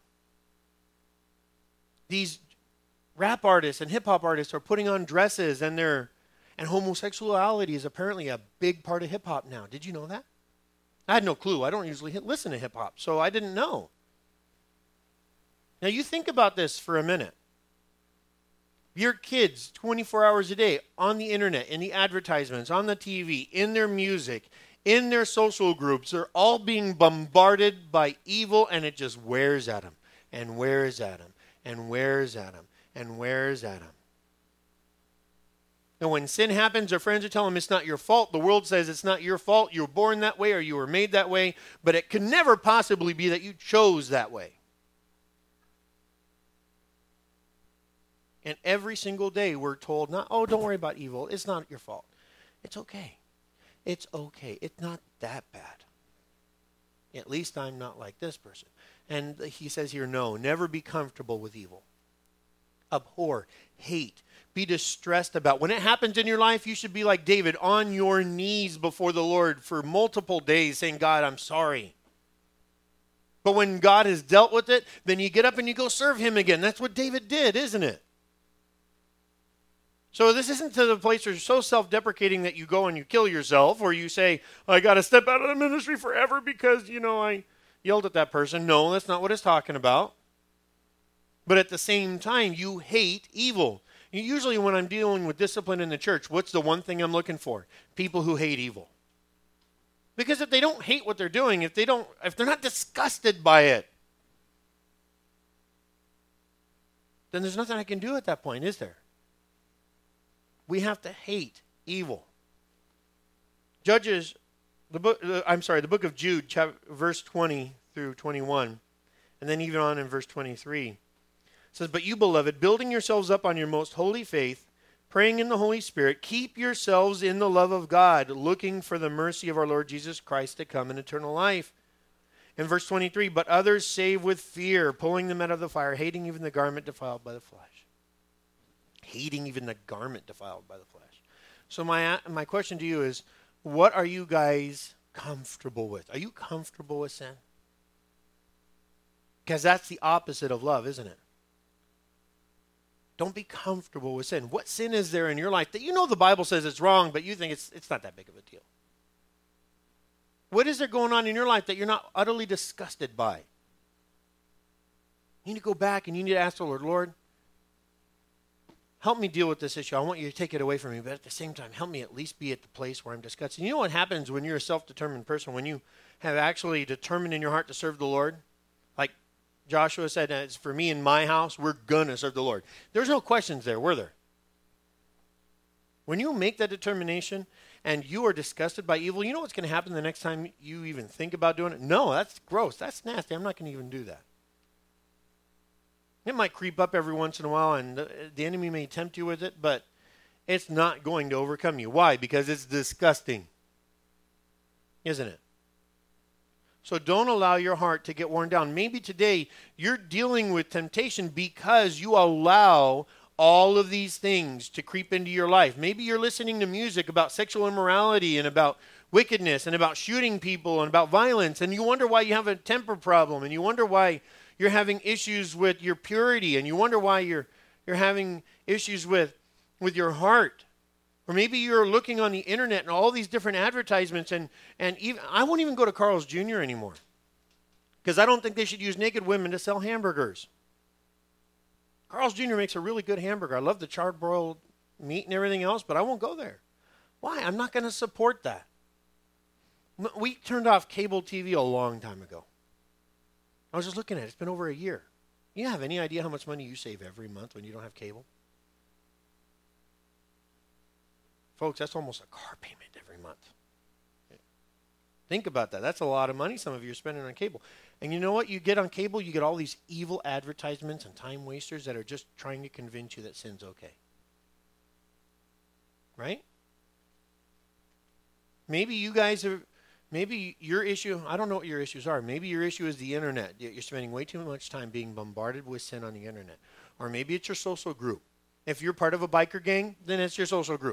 These rap artists and hip-hop artists are putting on dresses, and they're and homosexuality is apparently a big part of hip-hop now. Did you know that? I had no clue. I don't usually hit, listen to hip-hop, so I didn't know. Now you think about this for a minute. Your kids, twenty-four hours a day, on the internet, in the advertisements, on the T V, in their music, in their social groups, they're all being bombarded by evil, and it just wears at them, and wears at them, and wears at them, and wears at them. And when sin happens, their friends are telling them it's not your fault. The world says it's not your fault. You were born that way, or you were made that way, but it can never possibly be that you chose that way. And every single day we're told, not, oh, don't worry about evil. It's not your fault. It's okay. It's okay. It's not that bad. At least I'm not like this person. And he says here, no, never be comfortable with evil. Abhor, hate, be distressed about. When it happens in your life, you should be like David, on your knees before the Lord for multiple days saying, God, I'm sorry. But when God has dealt with it, then you get up and you go serve him again. That's what David did, isn't it? So this isn't to the place where you're so self-deprecating that you go and you kill yourself, or you say, I got to step out of the ministry forever because, you know, I yelled at that person. No, that's not what it's talking about. But at the same time, you hate evil. Usually when I'm dealing with discipline in the church, what's the one thing I'm looking for? People who hate evil. Because if they don't hate what they're doing, if they don't, if they're not disgusted by it, then there's nothing I can do at that point, is there? We have to hate evil. Judges, the book, uh, I'm sorry, the book of Jude, chapter, verse twenty through twenty-one, and then even on in verse twenty-three, says, but you, beloved, building yourselves up on your most holy faith, praying in the Holy Spirit, keep yourselves in the love of God, looking for the mercy of our Lord Jesus Christ to come in eternal life. In verse twenty-three, but others save with fear, pulling them out of the fire, hating even the garment defiled by the flesh. Hating even the garment defiled by the flesh. So my my question to you is, what are you guys comfortable with? Are you comfortable with sin? Because that's the opposite of love, isn't it? Don't be comfortable with sin. What sin is there in your life that you know the Bible says it's wrong, but you think it's it's not that big of a deal? What is there going on in your life that you're not utterly disgusted by? You need to go back and you need to ask the Lord, Lord, help me deal with this issue. I want you to take it away from me, but at the same time, help me at least be at the place where I'm disgusted. You know what happens when you're a self-determined person, when you have actually determined in your heart to serve the Lord? Like Joshua said, it's for me and my house, we're going to serve the Lord. There's no questions there, were there? When you make that determination, and you are disgusted by evil, you know what's going to happen the next time you even think about doing it? No, that's gross. That's nasty. I'm not going to even do that. It might creep up every once in a while, and the, the enemy may tempt you with it, but it's not going to overcome you. Why? Because it's disgusting. Isn't it? So don't allow your heart to get worn down. Maybe today you're dealing with temptation because you allow all of these things to creep into your life. Maybe you're listening to music about sexual immorality and about wickedness and about shooting people and about violence, and you wonder why you have a temper problem, and you wonder why you're having issues with your purity, and you wonder why you're you're having issues with with your heart. Or maybe you're looking on the internet and all these different advertisements, and and even I won't even go to Carl's Junior anymore, because I don't think they should use naked women to sell hamburgers. Carl's Junior makes a really good hamburger. I love the charred broiled meat and everything else, but I won't go there. Why? I'm not going to support that. We turned off cable T V a long time ago. I was just looking at it. It's been over a year. You have any idea how much money you save every month when you don't have cable? Folks, that's almost a car payment every month. Think about that. That's a lot of money some of you are spending on cable. And you know what? You get on cable, you get all these evil advertisements and time wasters that are just trying to convince you that sin's okay. Right? Maybe you guys are, maybe your issue, I don't know what your issues are. Maybe your issue is the internet. You're spending way too much time being bombarded with sin on the internet. Or maybe it's your social group. If you're part of a biker gang, then it's your social group.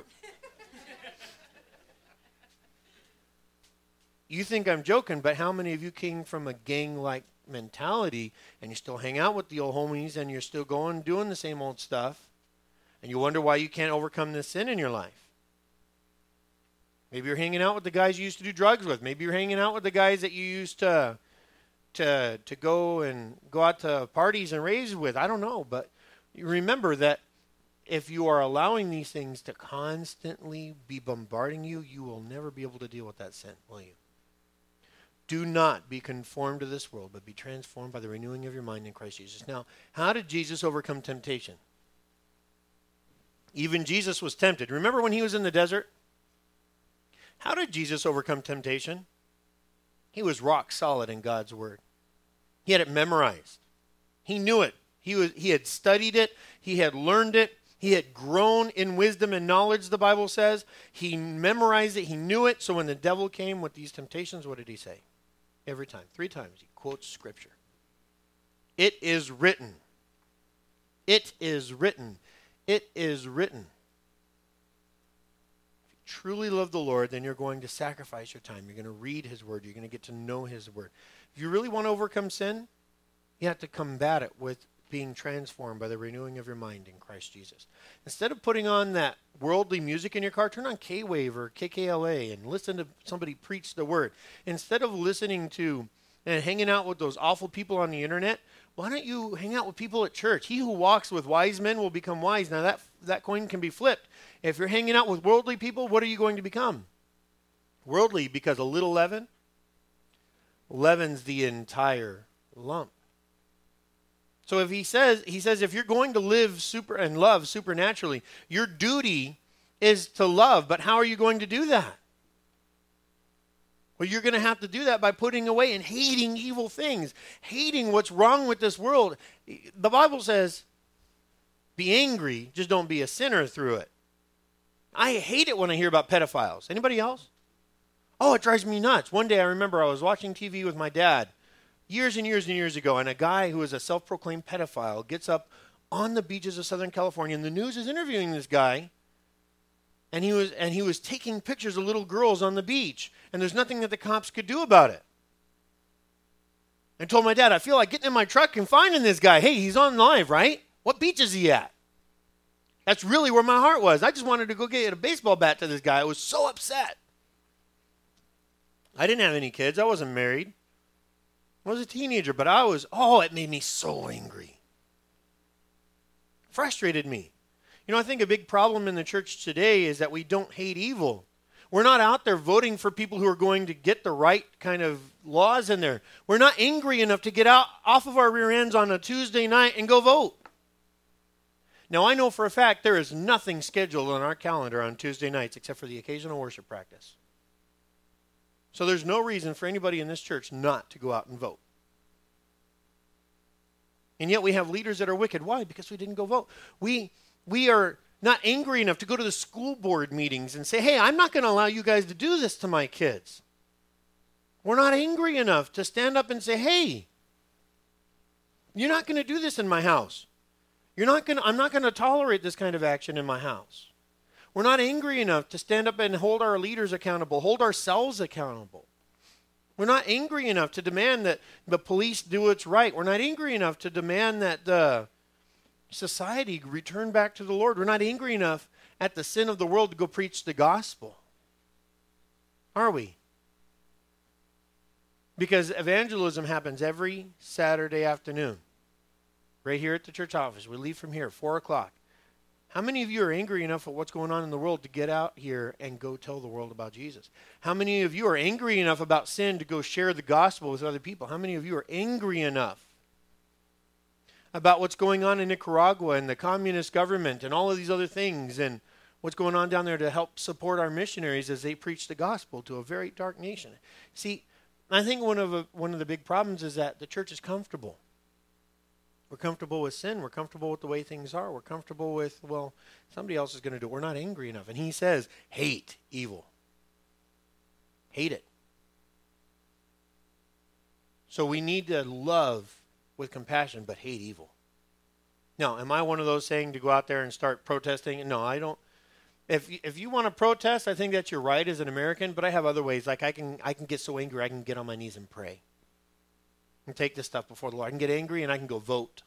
You think I'm joking, but how many of you came from a gang-like mentality and you still hang out with the old homies and you're still going doing the same old stuff, and you wonder why you can't overcome this sin in your life? Maybe you're hanging out with the guys you used to do drugs with. Maybe you're hanging out with the guys that you used to to to go and go out to parties and raves with. I don't know, but you remember that if you are allowing these things to constantly be bombarding you, you will never be able to deal with that sin, will you? Do not be conformed to this world, but be transformed by the renewing of your mind in Christ Jesus. Now, how did Jesus overcome temptation? Even Jesus was tempted. Remember when he was in the desert? How did Jesus overcome temptation? He was rock solid in God's word. He had it memorized. He knew it. He was, he had studied it. He had learned it. He had grown in wisdom and knowledge, the Bible says. He memorized it. He knew it. So when the devil came with these temptations, what did he say? Every time. Three times he quotes Scripture. It is written. It is written. It is written. If you truly love the Lord, then you're going to sacrifice your time. You're going to read his word. You're going to get to know his word. If you really want to overcome sin, you have to combat it with being transformed by the renewing of your mind in Christ Jesus. Instead of putting on that worldly music in your car, turn on K-Wave or K K L A and listen to somebody preach the word. Instead of listening to and hanging out with those awful people on the internet, why don't you hang out with people at church? He who walks with wise men will become wise. Now that, that coin can be flipped. If you're hanging out with worldly people, what are you going to become? Worldly, because a little leaven leavens the entire lump. So if he says, he says, if you're going to live super and love supernaturally, your duty is to love. But how are you going to do that? Well, you're going to have to do that by putting away and hating evil things, hating what's wrong with this world. The Bible says, be angry, just don't be a sinner through it. I hate it when I hear about pedophiles. Anybody else? Oh, it drives me nuts. One day I remember I was watching T V with my dad. Years and years and years ago, and a guy who is a self-proclaimed pedophile gets up on the beaches of Southern California, and the news is interviewing this guy, and he was and he was taking pictures of little girls on the beach, and there's nothing that the cops could do about it. I told my dad, I feel like getting in my truck and finding this guy. Hey, he's on live, right? What beach is he at? That's really where my heart was. I just wanted to go get a baseball bat to this guy. I was so upset. I didn't have any kids. I wasn't married. I was a teenager, but I was, oh, it made me so angry. Frustrated me. You know, I think a big problem in the church today is that we don't hate evil. We're not out there voting for people who are going to get the right kind of laws in there. We're not angry enough to get out off of our rear ends on a Tuesday night and go vote. Now, I know for a fact there is nothing scheduled on our calendar on Tuesday nights except for the occasional worship practice. So there's no reason for anybody in this church not to go out and vote. And yet we have leaders that are wicked. Why? Because we didn't go vote. We, we are not angry enough to go to the school board meetings and say, hey, I'm not going to allow you guys to do this to my kids. We're not angry enough to stand up and say, hey, you're not going to do this in my house. You're not going to, I'm not going to tolerate this kind of action in my house. We're not angry enough to stand up and hold our leaders accountable, hold ourselves accountable. We're not angry enough to demand that the police do what's right. We're not angry enough to demand that the society return back to the Lord. We're not angry enough at the sin of the world to go preach the gospel. Are we? Because evangelism happens every Saturday afternoon. Right here at the church office. We leave from here, four o'clock. How many of you are angry enough at what's going on in the world to get out here and go tell the world about Jesus? How many of you are angry enough about sin to go share the gospel with other people? How many of you are angry enough about what's going on in Nicaragua and the communist government and all of these other things and what's going on down there to help support our missionaries as they preach the gospel to a very dark nation? See, I think one of, a, one of the big problems is that the church is comfortable. We're comfortable with sin. We're comfortable with the way things are. We're comfortable with, well, somebody else is going to do it. We're not angry enough. And he says, hate evil. Hate it. So we need to love with compassion, but hate evil. Now, am I one of those saying to go out there and start protesting? No, I don't. If if you want to protest, I think that's your right as an American, but I have other ways. Like I can I can get so angry I can get on my knees and pray. And take this stuff before the Lord. I can get angry and I can go vote.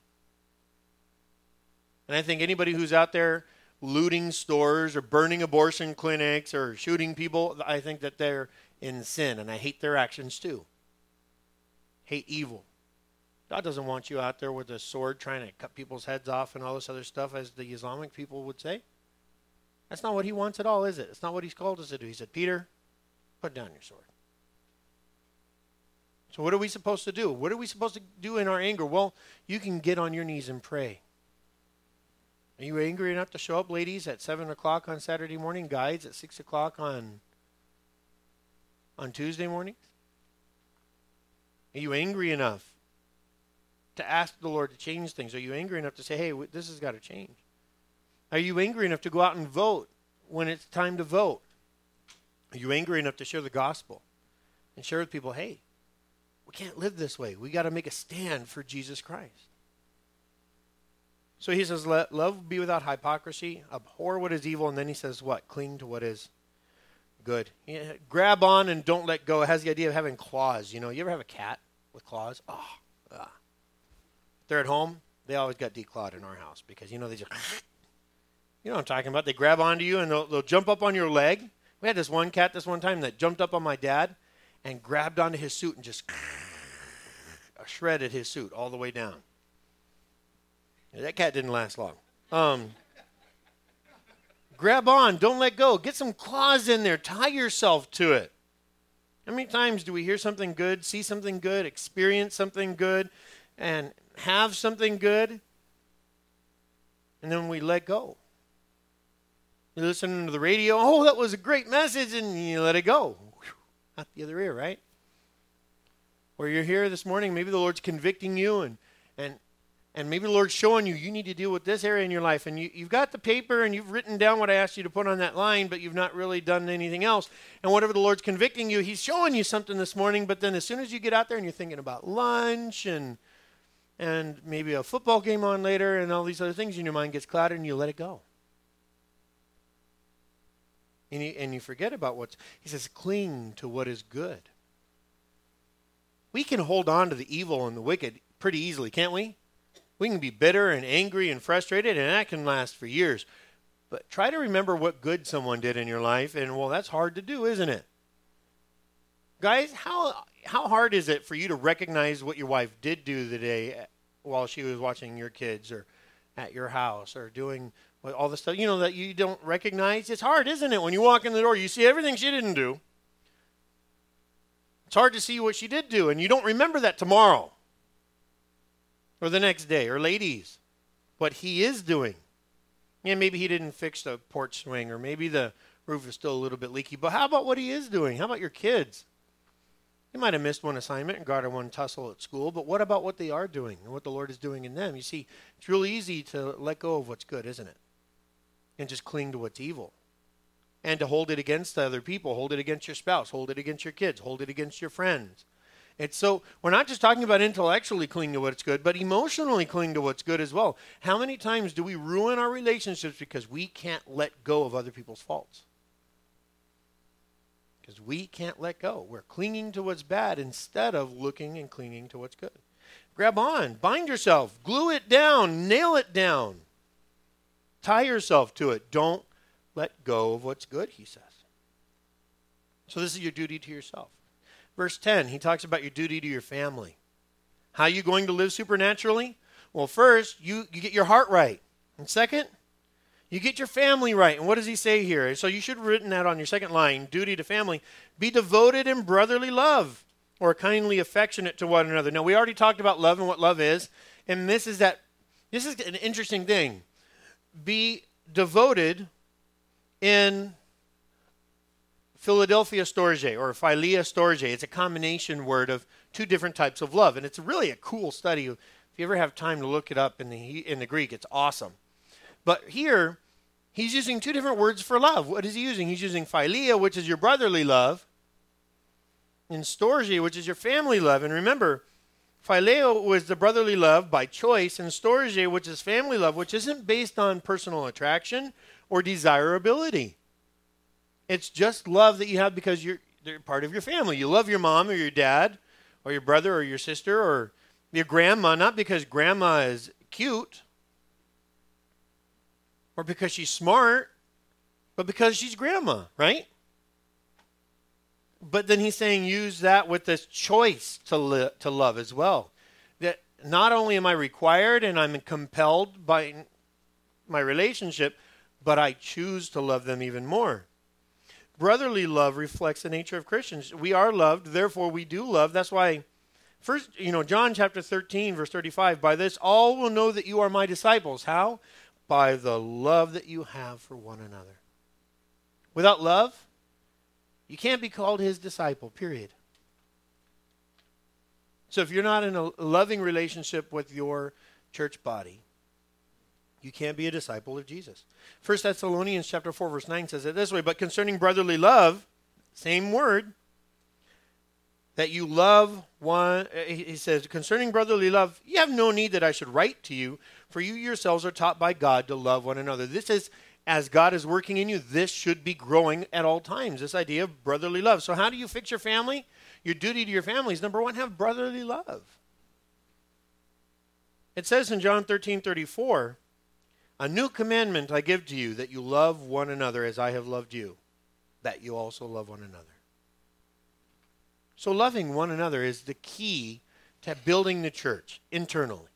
And I think anybody who's out there looting stores or burning abortion clinics or shooting people, I think that they're in sin. And I hate their actions too. Hate evil. God doesn't want you out there with a sword trying to cut people's heads off and all this other stuff, as the Islamic people would say. That's not what he wants at all, is it? It's not what he's called us to do. He said, Peter, put down your sword. So what are we supposed to do? What are we supposed to do in our anger? Well, you can get on your knees and pray. Are you angry enough to show up, ladies, at seven o'clock on Saturday morning? Guides at six o'clock on, on Tuesday mornings? Are you angry enough to ask the Lord to change things? Are you angry enough to say, hey, this has got to change? Are you angry enough to go out and vote when it's time to vote? Are you angry enough to share the gospel and share with people, hey, we can't live this way. We got to make a stand for Jesus Christ. So he says, let love be without hypocrisy, abhor what is evil, and then he says what? Cling to what is good. Yeah, grab on and don't let go. It has the idea of having claws. You know, you ever have a cat with claws? Oh, ah. They're at home. They always got declawed in our house because, you know, they just, you know what I'm talking about. They grab onto you and they'll, they'll jump up on your leg. We had this one cat this one time that jumped up on my dad and grabbed onto his suit and just shredded his suit all the way down. Yeah, that cat didn't last long. Um, grab on. Don't let go. Get some claws in there. Tie yourself to it. How many times do we hear something good, see something good, experience something good, and have something good, and then we let go? You listen to the radio. Oh, that was a great message, and you let it go. Out the other ear, right? Or you're here this morning, maybe the Lord's convicting you, and and and maybe the Lord's showing you you need to deal with this area in your life, and you, you've got the paper and you've written down what I asked you to put on that line, but you've not really done anything else. And whatever the Lord's convicting you, he's showing you something this morning, but then as soon as you get out there and you're thinking about lunch and and maybe a football game on later and all these other things, and your mind gets clouded and you let it go. And you, and you forget about what's, he says, cling to what is good. We can hold on to the evil and the wicked pretty easily, can't we? We can be bitter and angry and frustrated, and that can last for years. But try to remember what good someone did in your life, and well, that's hard to do, isn't it? Guys, how how hard is it for you to recognize what your wife did do today while she was watching your kids or at your house or doing all the stuff, you know, that you don't recognize? It's hard, isn't it? When you walk in the door, you see everything she didn't do. It's hard to see what she did do, and you don't remember that tomorrow or the next day. Or ladies, what he is doing. Yeah, maybe he didn't fix the porch swing, or maybe the roof is still a little bit leaky. But how about what he is doing? How about your kids? You might have missed one assignment and got a one tussle at school, but what about what they are doing and what the Lord is doing in them? You see, it's real easy to let go of what's good, isn't it? And just cling to what's evil. And to hold it against other people, hold it against your spouse, hold it against your kids, hold it against your friends. It's so, we're not just talking about intellectually clinging to what's good, but emotionally cling to what's good as well. How many times do we ruin our relationships because we can't let go of other people's faults? Because we can't let go. We're clinging to what's bad instead of looking and clinging to what's good. Grab on, bind yourself, glue it down, nail it down. Tie yourself to it. Don't let go of what's good, he says. So this is your duty to yourself. Verse ten, he talks about your duty to your family. How are you going to live supernaturally? Well, first, you, you get your heart right. And second, you get your family right. And what does he say here? So you should have written that on your second line, duty to family. Be devoted in brotherly love, or kindly affectionate to one another. Now, we already talked about love and what love is. And this is that, this is an interesting thing. Be devoted in Philadelphia storge, or Philia storge. It's a combination word of two different types of love. And it's really a cool study. If you ever have time to look it up in the, in the Greek, it's awesome. But here, he's using two different words for love. What is he using? He's using philia, which is your brotherly love, and storge, which is your family love. And remember, phileo was the brotherly love by choice, and storge, which is family love, which isn't based on personal attraction or desirability. It's just love that you have because you're they're part of your family. You love your mom or your dad or your brother or your sister or your grandma, not because grandma is cute or because she's smart, but because she's grandma, right? But then he's saying use that with this choice to li- to love as well. That not only am I required and I'm compelled by my relationship, but I choose to love them even more. Brotherly love reflects the nature of Christians. We are loved, therefore we do love. That's why, first, you know, John chapter thirteen, verse thirty-five, by this all will know that you are my disciples. How? By the love that you have for one another. Without love, you can't be called his disciple, period. So if you're not in a loving relationship with your church body, you can't be a disciple of Jesus. First Thessalonians chapter four, verse nine says it this way, but concerning brotherly love, same word, that you love one, he says, concerning brotherly love, you have no need that I should write to you, for you yourselves are taught by God to love one another. This is, as God is working in you, this should be growing at all times, this idea of brotherly love. So how do you fix your family? Your duty to your family is, number one, have brotherly love. It says in John thirteen thirty-four, a new commandment I give to you, that you love one another as I have loved you, that you also love one another. So loving one another is the key to building the church internally.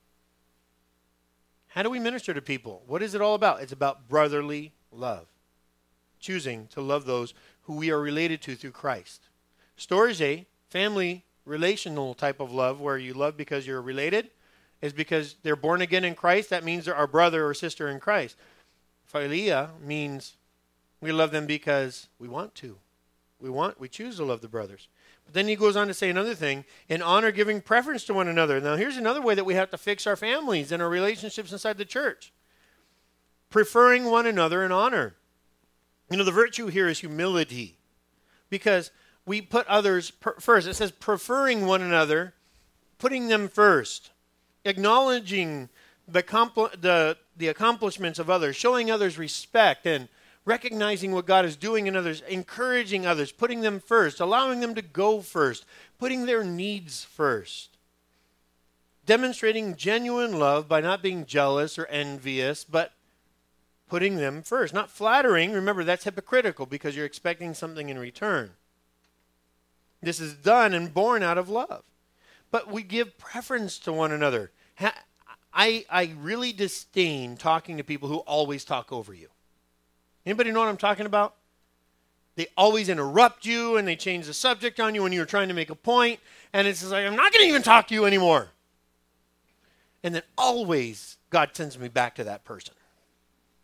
How do we minister to people? What is it all about? It's about brotherly love. Choosing to love those who we are related to through Christ. Storge, family relational type of love, where you love because you're related, is because they're born again in Christ. That means they're our brother or sister in Christ. Philia means we love them because we want to. We want, we choose to love the brothers. But then he goes on to say another thing, in honor, giving preference to one another. Now here's another way that we have to fix our families and our relationships inside the church. Preferring one another in honor. You know, the virtue here is humility. Because we put others per- first. It says preferring one another, putting them first. Acknowledging the, compl- the, the accomplishments of others, showing others respect, and recognizing what God is doing in others, encouraging others, putting them first, allowing them to go first, putting their needs first. Demonstrating genuine love by not being jealous or envious, but putting them first. Not flattering. Remember, that's hypocritical because you're expecting something in return. This is done and born out of love. But we give preference to one another. I, I really disdain talking to people who always talk over you. Anybody know what I'm talking about? They always interrupt you and they change the subject on you when you're trying to make a point. And it's just like, I'm not going to even talk to you anymore. And then always God sends me back to that person.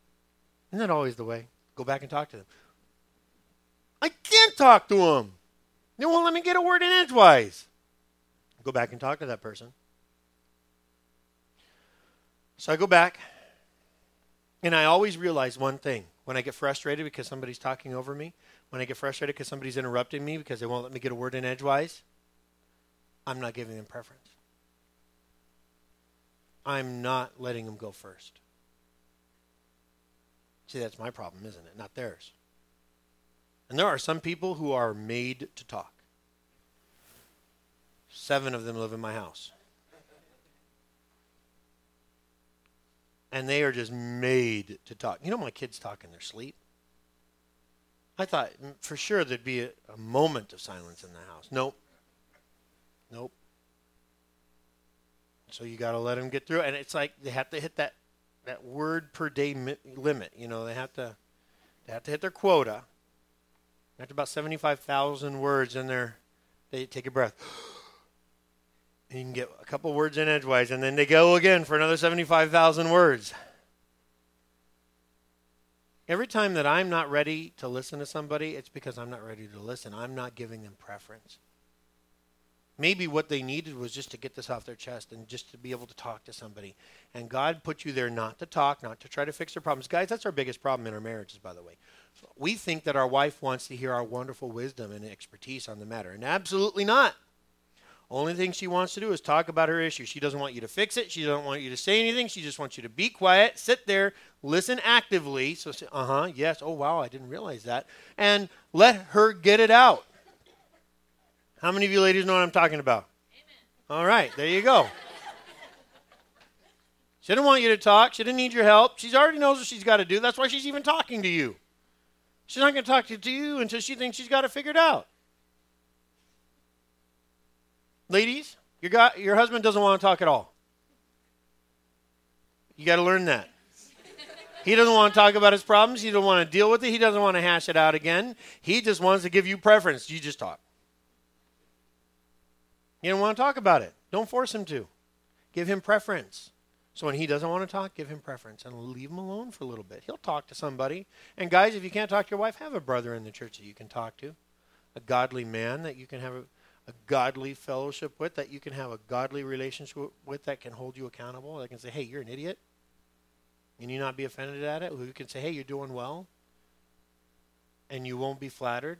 Isn't that always the way? Go back and talk to them. I can't talk to them. They won't let me get a word in edgewise. Go back and talk to that person. So I go back, and I always realize one thing. When I get frustrated because somebody's talking over me, when I get frustrated because somebody's interrupting me because they won't let me get a word in edgewise, I'm not giving them preference. I'm not letting them go first. See, that's my problem, isn't it? Not theirs. And there are some people who are made to talk. Seven of them live in my house. And they are just made to talk. You know, my kids talk in their sleep. I thought for sure there'd be a, a moment of silence in the house. Nope. Nope. So you got to let them get through it. And it's like they have to hit that, that word per day mi- limit. You know, they have to they have to hit their quota. After about seventy-five thousand words in there, they take a breath. And you can get a couple words in edgewise, and then they go again for another seventy-five thousand words. Every time that I'm not ready to listen to somebody, it's because I'm not ready to listen. I'm not giving them preference. Maybe what they needed was just to get this off their chest and just to be able to talk to somebody. And God put you there not to talk, not to try to fix their problems. Guys, that's our biggest problem in our marriages, by the way. We think that our wife wants to hear our wonderful wisdom and expertise on the matter, and absolutely not. Only thing she wants to do is talk about her issue. She doesn't want you to fix it. She doesn't want you to say anything. She just wants you to be quiet, sit there, listen actively. So say, uh-huh, yes, oh, wow, I didn't realize that. And let her get it out. How many of you ladies know what I'm talking about? Amen. All right, there you go. She didn't want you to talk. She didn't need your help. She already knows what she's got to do. That's why she's even talking to you. She's not going to talk to you until she thinks she's got it figured out. Ladies, your guy, your husband doesn't want to talk at all. You got to learn that. He doesn't want to talk about his problems. He doesn't want to deal with it. He doesn't want to hash it out again. He just wants to give you preference. You just talk. You don't want to talk about it. Don't force him to. Give him preference. So when he doesn't want to talk, give him preference and leave him alone for a little bit. He'll talk to somebody. And guys, if you can't talk to your wife, have a brother in the church that you can talk to. A godly man that you can have a a godly fellowship with, that you can have a godly relationship with, that can hold you accountable, that can say, hey, you're an idiot, and you not be offended at it, who can say, hey, you're doing well, and you won't be flattered.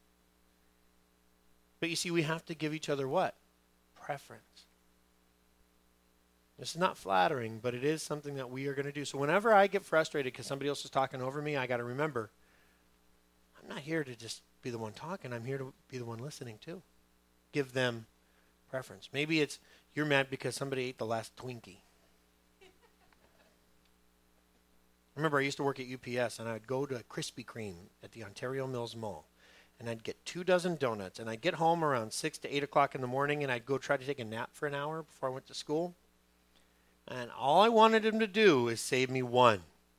But you see, we have to give each other what? Preference. This is not flattering, but it is something that we are going to do. So whenever I get frustrated because somebody else is talking over me, I got to remember, I'm not here to just be the one talking. I'm here to be the one listening too. Give them preference. Maybe it's you're mad because somebody ate the last Twinkie. Remember, I used to work at U P S, and I'd go to Krispy Kreme at the Ontario Mills Mall, and I'd get two dozen donuts, and I'd get home around six to eight o'clock in the morning, and I'd go try to take a nap for an hour before I went to school. And all I wanted him to do is save me one.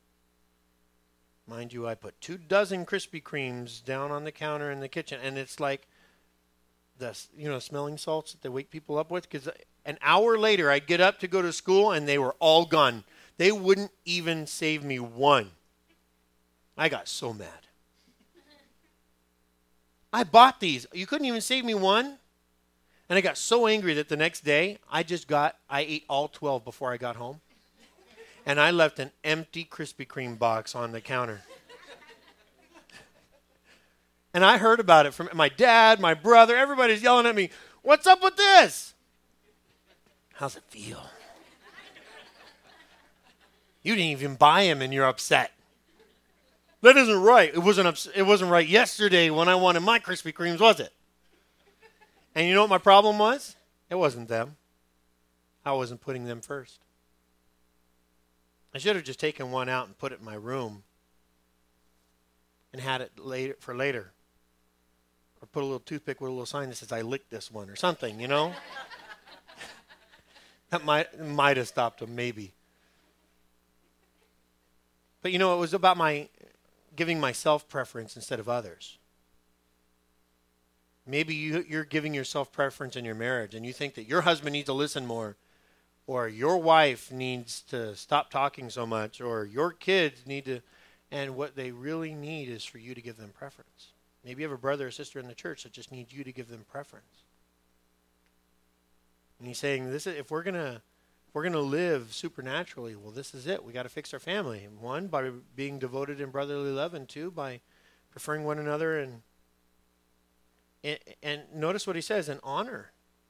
Mind you, I put two dozen Krispy Kremes down on the counter in the kitchen, and it's like the, you know, smelling salts that they wake people up with, because an hour later I'd get up to go to school and they were all gone. They wouldn't even save me one. I got so mad. I bought these. You couldn't even save me one? And I got so angry that the next day I just got, I ate all twelve before I got home. And I left an empty Krispy Kreme box on the counter. And I heard about it from my dad, my brother, everybody's yelling at me, what's up with this? How's it feel? You didn't even buy them and you're upset. That isn't right. It wasn't ups- it wasn't right yesterday when I wanted my Krispy Kremes, was it? And you know what my problem was? It wasn't them. I wasn't putting them first. I should have just taken one out and put it in my room and had it later for later. Or put a little toothpick with a little sign that says, I licked this one, or something, you know? That might might have stopped them, maybe. But you know, it was about my giving myself preference instead of others. Maybe you, you're giving yourself preference in your marriage, and you think that your husband needs to listen more, or your wife needs to stop talking so much, or your kids need to, And what they really need is for you to give them preference. Maybe you have a brother or sister in the church that just needs you to give them preference. And he's saying, "This is if we're gonna if we're gonna live supernaturally, well, this is it. We got to fix our family. One, by being devoted in brotherly love, and two, by preferring one another and and, and notice what he says, in honor.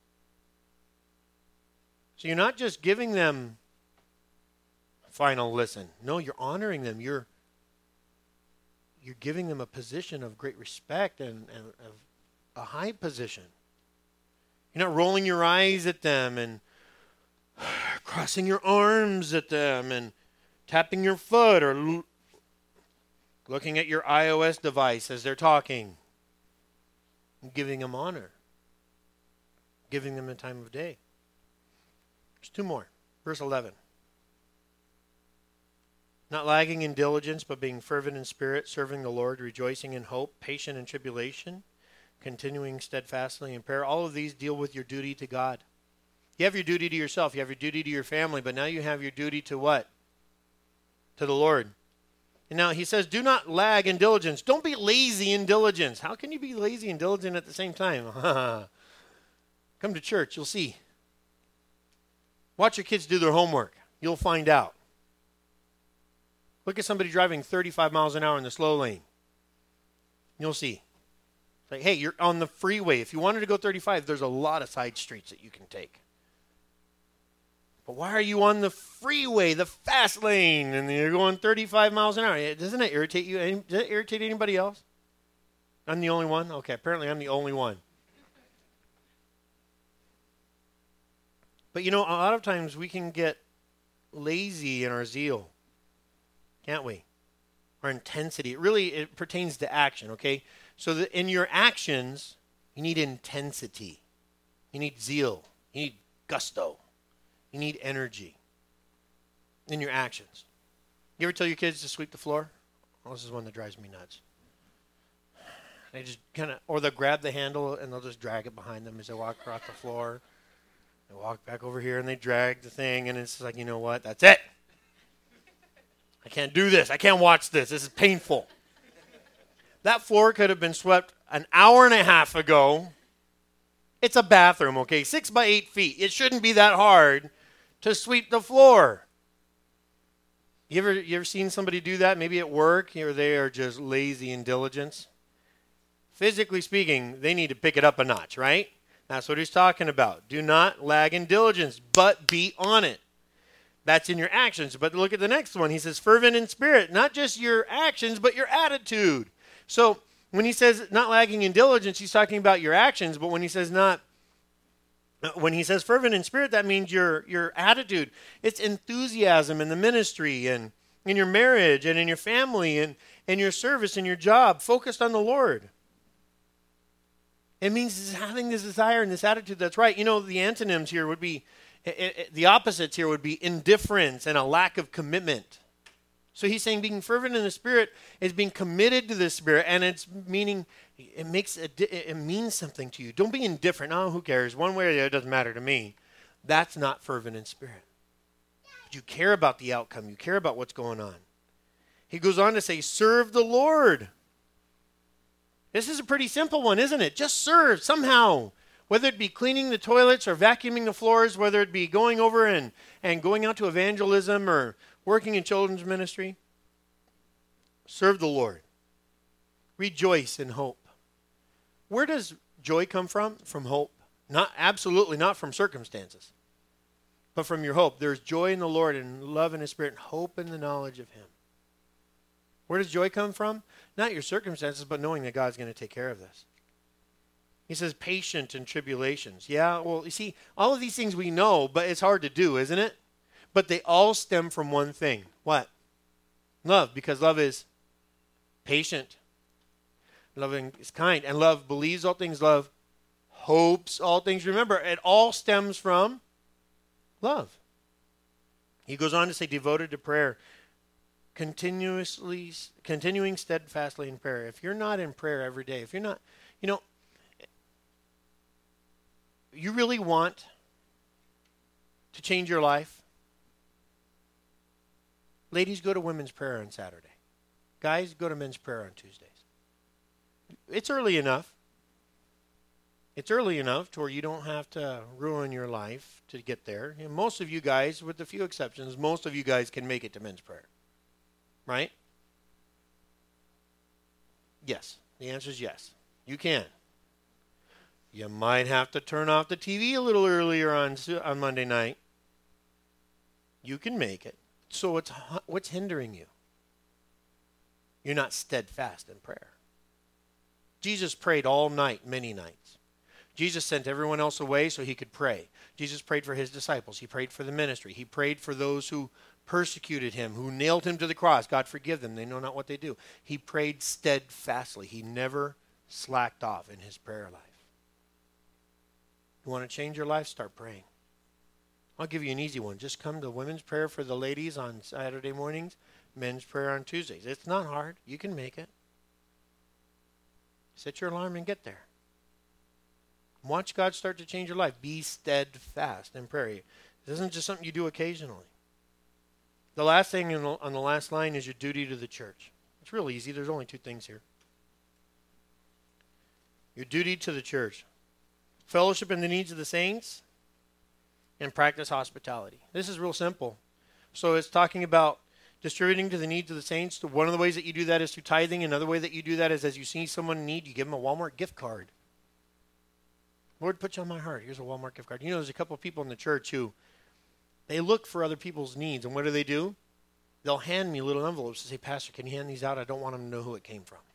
So you're not just giving them final listen. No, you're honoring them. You're you're giving them a position of great respect and, and of a high position. You're not rolling your eyes at them and crossing your arms at them and tapping your foot or l- looking at your iOS device as they're talking. Giving them honor. Giving them a time of day. There's two more. Verse eleven. Not lagging in diligence, but being fervent in spirit, serving the Lord, rejoicing in hope, patient in tribulation, continuing steadfastly in prayer. All of these deal with your duty to God. You have your duty to yourself. You have your duty to your family. But now you have your duty to what? To the Lord. And now he says, do not lag in diligence. Don't be lazy in diligence. How can you be lazy and diligent at the same time? Come to church. You'll see. Watch your kids do their homework. You'll find out. Look at somebody driving thirty-five miles an hour in the slow lane. You'll see. It's like, hey, you're on the freeway. If you wanted to go thirty-five, there's a lot of side streets that you can take. But why are you on the freeway, the fast lane, and you're going thirty-five miles an hour? Doesn't that irritate you? Does it irritate anybody else? I'm the only one? Okay, apparently I'm the only one. But you know, a lot of times we can get lazy in our zeal, can't we? Our intensity. It really it pertains to action, okay? So that in your actions, you need intensity. You need zeal. You need gusto. You need energy in your actions. You ever tell your kids to sweep the floor? Well, this is one that drives me nuts. They just kind of, or they'll grab the handle and they'll just drag it behind them as they walk across the floor. They walk back over here and they drag the thing, and it's like, you know what? That's it. I can't do this. I can't watch this. This is painful. That floor could have been swept an hour and a half ago. It's a bathroom, okay? Six by eight feet. It shouldn't be that hard to sweep the floor. You ever you ever seen somebody do that? Maybe at work, or they are just lazy in diligence. Physically speaking, they need to pick it up a notch, right? That's what he's talking about. Do not lag in diligence, but be on it. That's in your actions. But look at the next one. He says, fervent in spirit. Not just your actions, but your attitude. So when he says not lagging in diligence, he's talking about your actions. But when he says not, when he says fervent in spirit, that means your your attitude. It's enthusiasm in the ministry and in your marriage and in your family and in your service and your job, focused on the Lord. It means having this desire and this attitude that's right. You know, the antonyms here would be, it, it, the opposites here would be indifference and a lack of commitment. So he's saying being fervent in the Spirit is being committed to the Spirit, and it's meaning, it makes a, it means something to you. Don't be indifferent. Oh, who cares? One way or the other, it doesn't matter to me. That's not fervent in spirit. But you care about the outcome. You care about what's going on. He goes on to say, serve the Lord. This is a pretty simple one, isn't it? Just serve somehow. Whether it be cleaning the toilets or vacuuming the floors, whether it be going over and, and going out to evangelism or working in children's ministry. Serve the Lord. Rejoice in hope. Where does joy come from? From hope. Not absolutely not from circumstances, but from your hope. There's joy in the Lord and love in His Spirit and hope in the knowledge of Him. Where does joy come from? Not your circumstances, but knowing that God's going to take care of this. He says patient in tribulations. Yeah, well, you see, all of these things we know, but it's hard to do, isn't it? But they all stem from one thing. What? Love, because love is patient. Love is kind. And love believes all things. Love hopes all things. Remember, it all stems from love. He goes on to say devoted to prayer. Continuously, continuing steadfastly in prayer. If you're not in prayer every day, if you're not, you know, you really want to change your life, ladies, go to women's prayer on Saturday. Guys, go to men's prayer on Tuesdays. It's early enough. It's early enough to where you don't have to ruin your life to get there. And most of you guys, with a few exceptions, most of you guys can make it to men's prayer. Right? Yes. The answer is yes. You can. You might have to turn off the T V a little earlier on on Monday night. You can make it. So what's, what's hindering you? You're not steadfast in prayer. Jesus prayed all night, many nights. Jesus sent everyone else away so he could pray. Jesus prayed for his disciples. He prayed for the ministry. He prayed for those who persecuted him, who nailed him to the cross. God forgive them. They know not what they do. He prayed steadfastly. He never slacked off in his prayer life. You want to change your life? Start praying. I'll give you an easy one. Just come to women's prayer for the ladies on Saturday mornings, men's prayer on Tuesdays. It's not hard. You can make it. Set your alarm and get there. Watch God start to change your life. Be steadfast in prayer. This isn't just something you do occasionally. The last thing in the, on the last line is your duty to the church. It's real easy. There's only two things here. Your duty to the church. Fellowship in the needs of the saints and practice hospitality. This is real simple. So it's talking about distributing to the needs of the saints. One of the ways that you do that is through tithing. Another way that you do that is as you see someone in need, you give them a Walmart gift card. Lord, put you on my heart. Here's a Walmart gift card. You know, there's a couple of people in the church who, they look for other people's needs. And what do they do? They'll hand me little envelopes and say, Pastor, can you hand these out? I don't want them to know who it came from.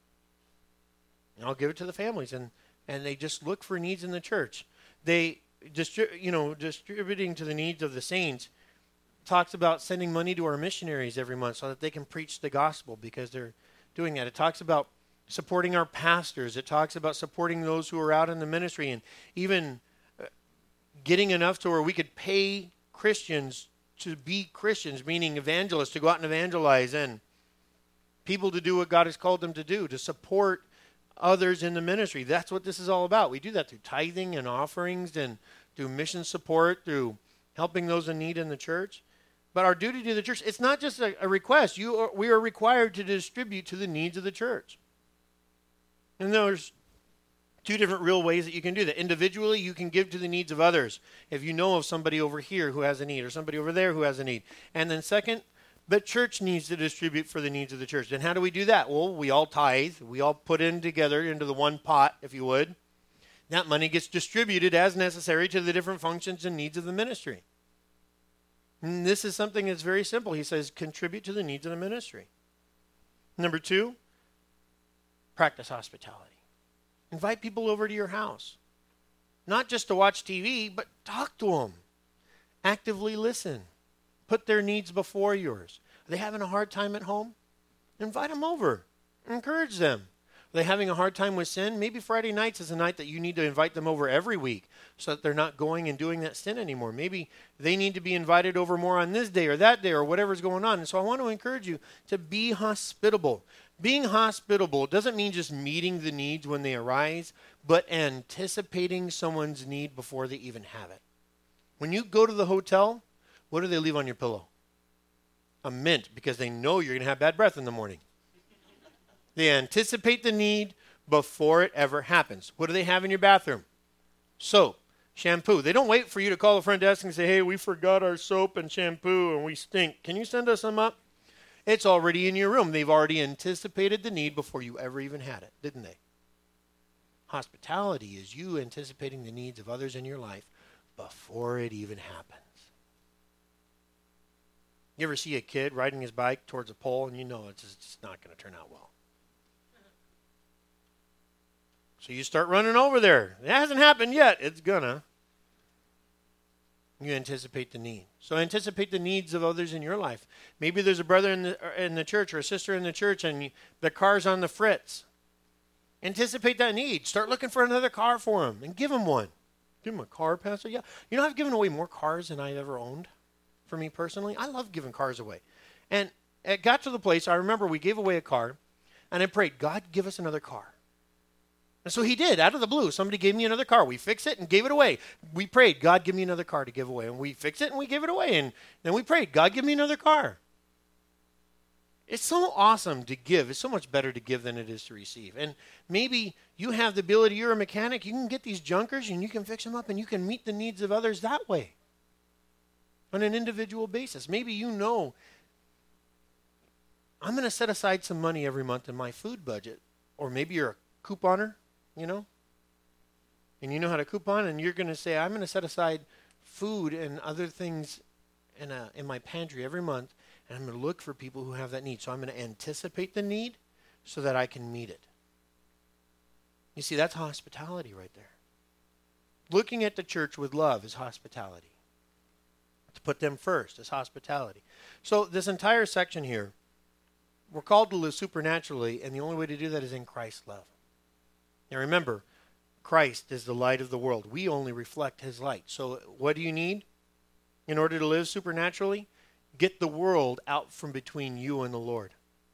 And I'll give it to the families. And, and they just look for needs in the church. They, distri- you know, distributing to the needs of the saints talks about sending money to our missionaries every month so that they can preach the gospel because they're doing that. It talks about supporting our pastors. It talks about supporting those who are out in the ministry and even getting enough to where we could pay Christians to be Christians, meaning evangelists, to go out and evangelize and people to do what God has called them to do, to support others in the ministry. That's what this is all about. We do that through tithing and offerings and through mission support, through helping those in need in the church. But our duty to the church, it's not just a, a request. You are, we are required to distribute to the needs of the church. And there's two different real ways that you can do that. Individually, you can give to the needs of others. If you know of somebody over here who has a need or somebody over there who has a need. And then second, the church needs to distribute for the needs of the church. And how do we do that? Well, we all tithe. We all put in together into the one pot, if you would. That money gets distributed as necessary to the different functions and needs of the ministry. And this is something that's very simple. He says, contribute to the needs of the ministry. Number two, practice hospitality. Invite people over to your house. Not just to watch T V, but talk to them. Actively listen. Put their needs before yours. Are they having a hard time at home? Invite them over. Encourage them. Are they having a hard time with sin? Maybe Friday nights is a night that you need to invite them over every week so that they're not going and doing that sin anymore. Maybe they need to be invited over more on this day or that day or whatever's going on. And so I want to encourage you to be hospitable. Being hospitable doesn't mean just meeting the needs when they arise, but anticipating someone's need before they even have it. When you go to the hotel, what do they leave on your pillow? A mint, because they know you're going to have bad breath in the morning. They anticipate the need before it ever happens. What do they have in your bathroom? Soap, shampoo. They don't wait for you to call the front desk and say, hey, we forgot our soap and shampoo and we stink. Can you send us some up? It's already in your room. They've already anticipated the need before you ever even had it, didn't they? Hospitality is you anticipating the needs of others in your life before it even happens. You ever see a kid riding his bike towards a pole and you know it's just not going to turn out well? So you start running over there. It hasn't happened yet. It's gonna. You anticipate the need. So anticipate the needs of others in your life. Maybe there's a brother in the in the church or a sister in the church and you, the car's on the fritz. Anticipate that need. Start looking for another car for him and give him one. Give him a car, Pastor? Yeah. You know, I've given away more cars than I've ever owned for me personally. I love giving cars away. And it got to the place, I remember we gave away a car and I prayed, God, give us another car. And so he did, out of the blue. Somebody gave me another car. We fixed it and gave it away. We prayed, God, give me another car to give away. And we fixed it and we gave it away. And then we prayed, God, give me another car. It's so awesome to give. It's so much better to give than it is to receive. And maybe you have the ability, you're a mechanic, you can get these junkers and you can fix them up and you can meet the needs of others that way on an individual basis. Maybe you know, I'm going to set aside some money every month in my food budget. Or maybe you're a couponer, you know, and you know how to coupon, and you're going to say, I'm going to set aside food and other things in, a, in my pantry every month, and I'm going to look for people who have that need. So I'm going to anticipate the need so that I can meet it. You see, that's hospitality right there. Looking at the church with love is hospitality. To put them first is hospitality. So this entire section here, we're called to live supernaturally, and the only way to do that is in Christ's love. Now remember, Christ is the light of the world. We only reflect his light. So what do you need in order to live supernaturally? Get the world out from between you and the Lord.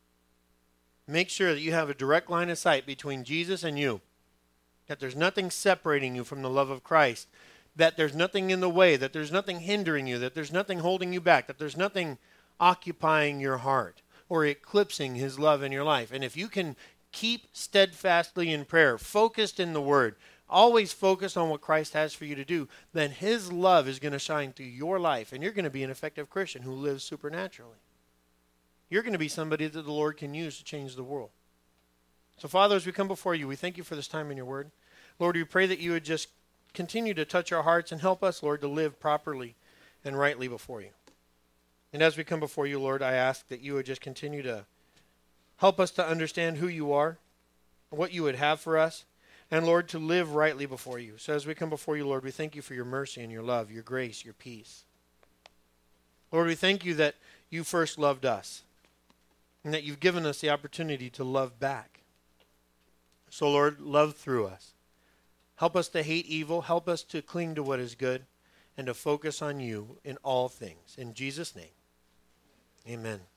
Make sure that you have a direct line of sight between Jesus and you. That there's nothing separating you from the love of Christ. That there's nothing in the way. That there's nothing hindering you. That there's nothing holding you back. That there's nothing occupying your heart or eclipsing his love in your life. And if you can keep steadfastly in prayer, focused in the Word, always focused on what Christ has for you to do, then his love is going to shine through your life, and you're going to be an effective Christian who lives supernaturally. You're going to be somebody that the Lord can use to change the world. So, Father, as we come before you, we thank you for this time in your Word. Lord, we pray that you would just continue to touch our hearts and help us, Lord, to live properly and rightly before you. And as we come before you, Lord, I ask that you would just continue to help us to understand who you are, what you would have for us, and, Lord, to live rightly before you. So as we come before you, Lord, we thank you for your mercy and your love, your grace, your peace. Lord, we thank you that you first loved us and that you've given us the opportunity to love back. So, Lord, love through us. Help us to hate evil. Help us to cling to what is good and to focus on you in all things. In Jesus' name, amen.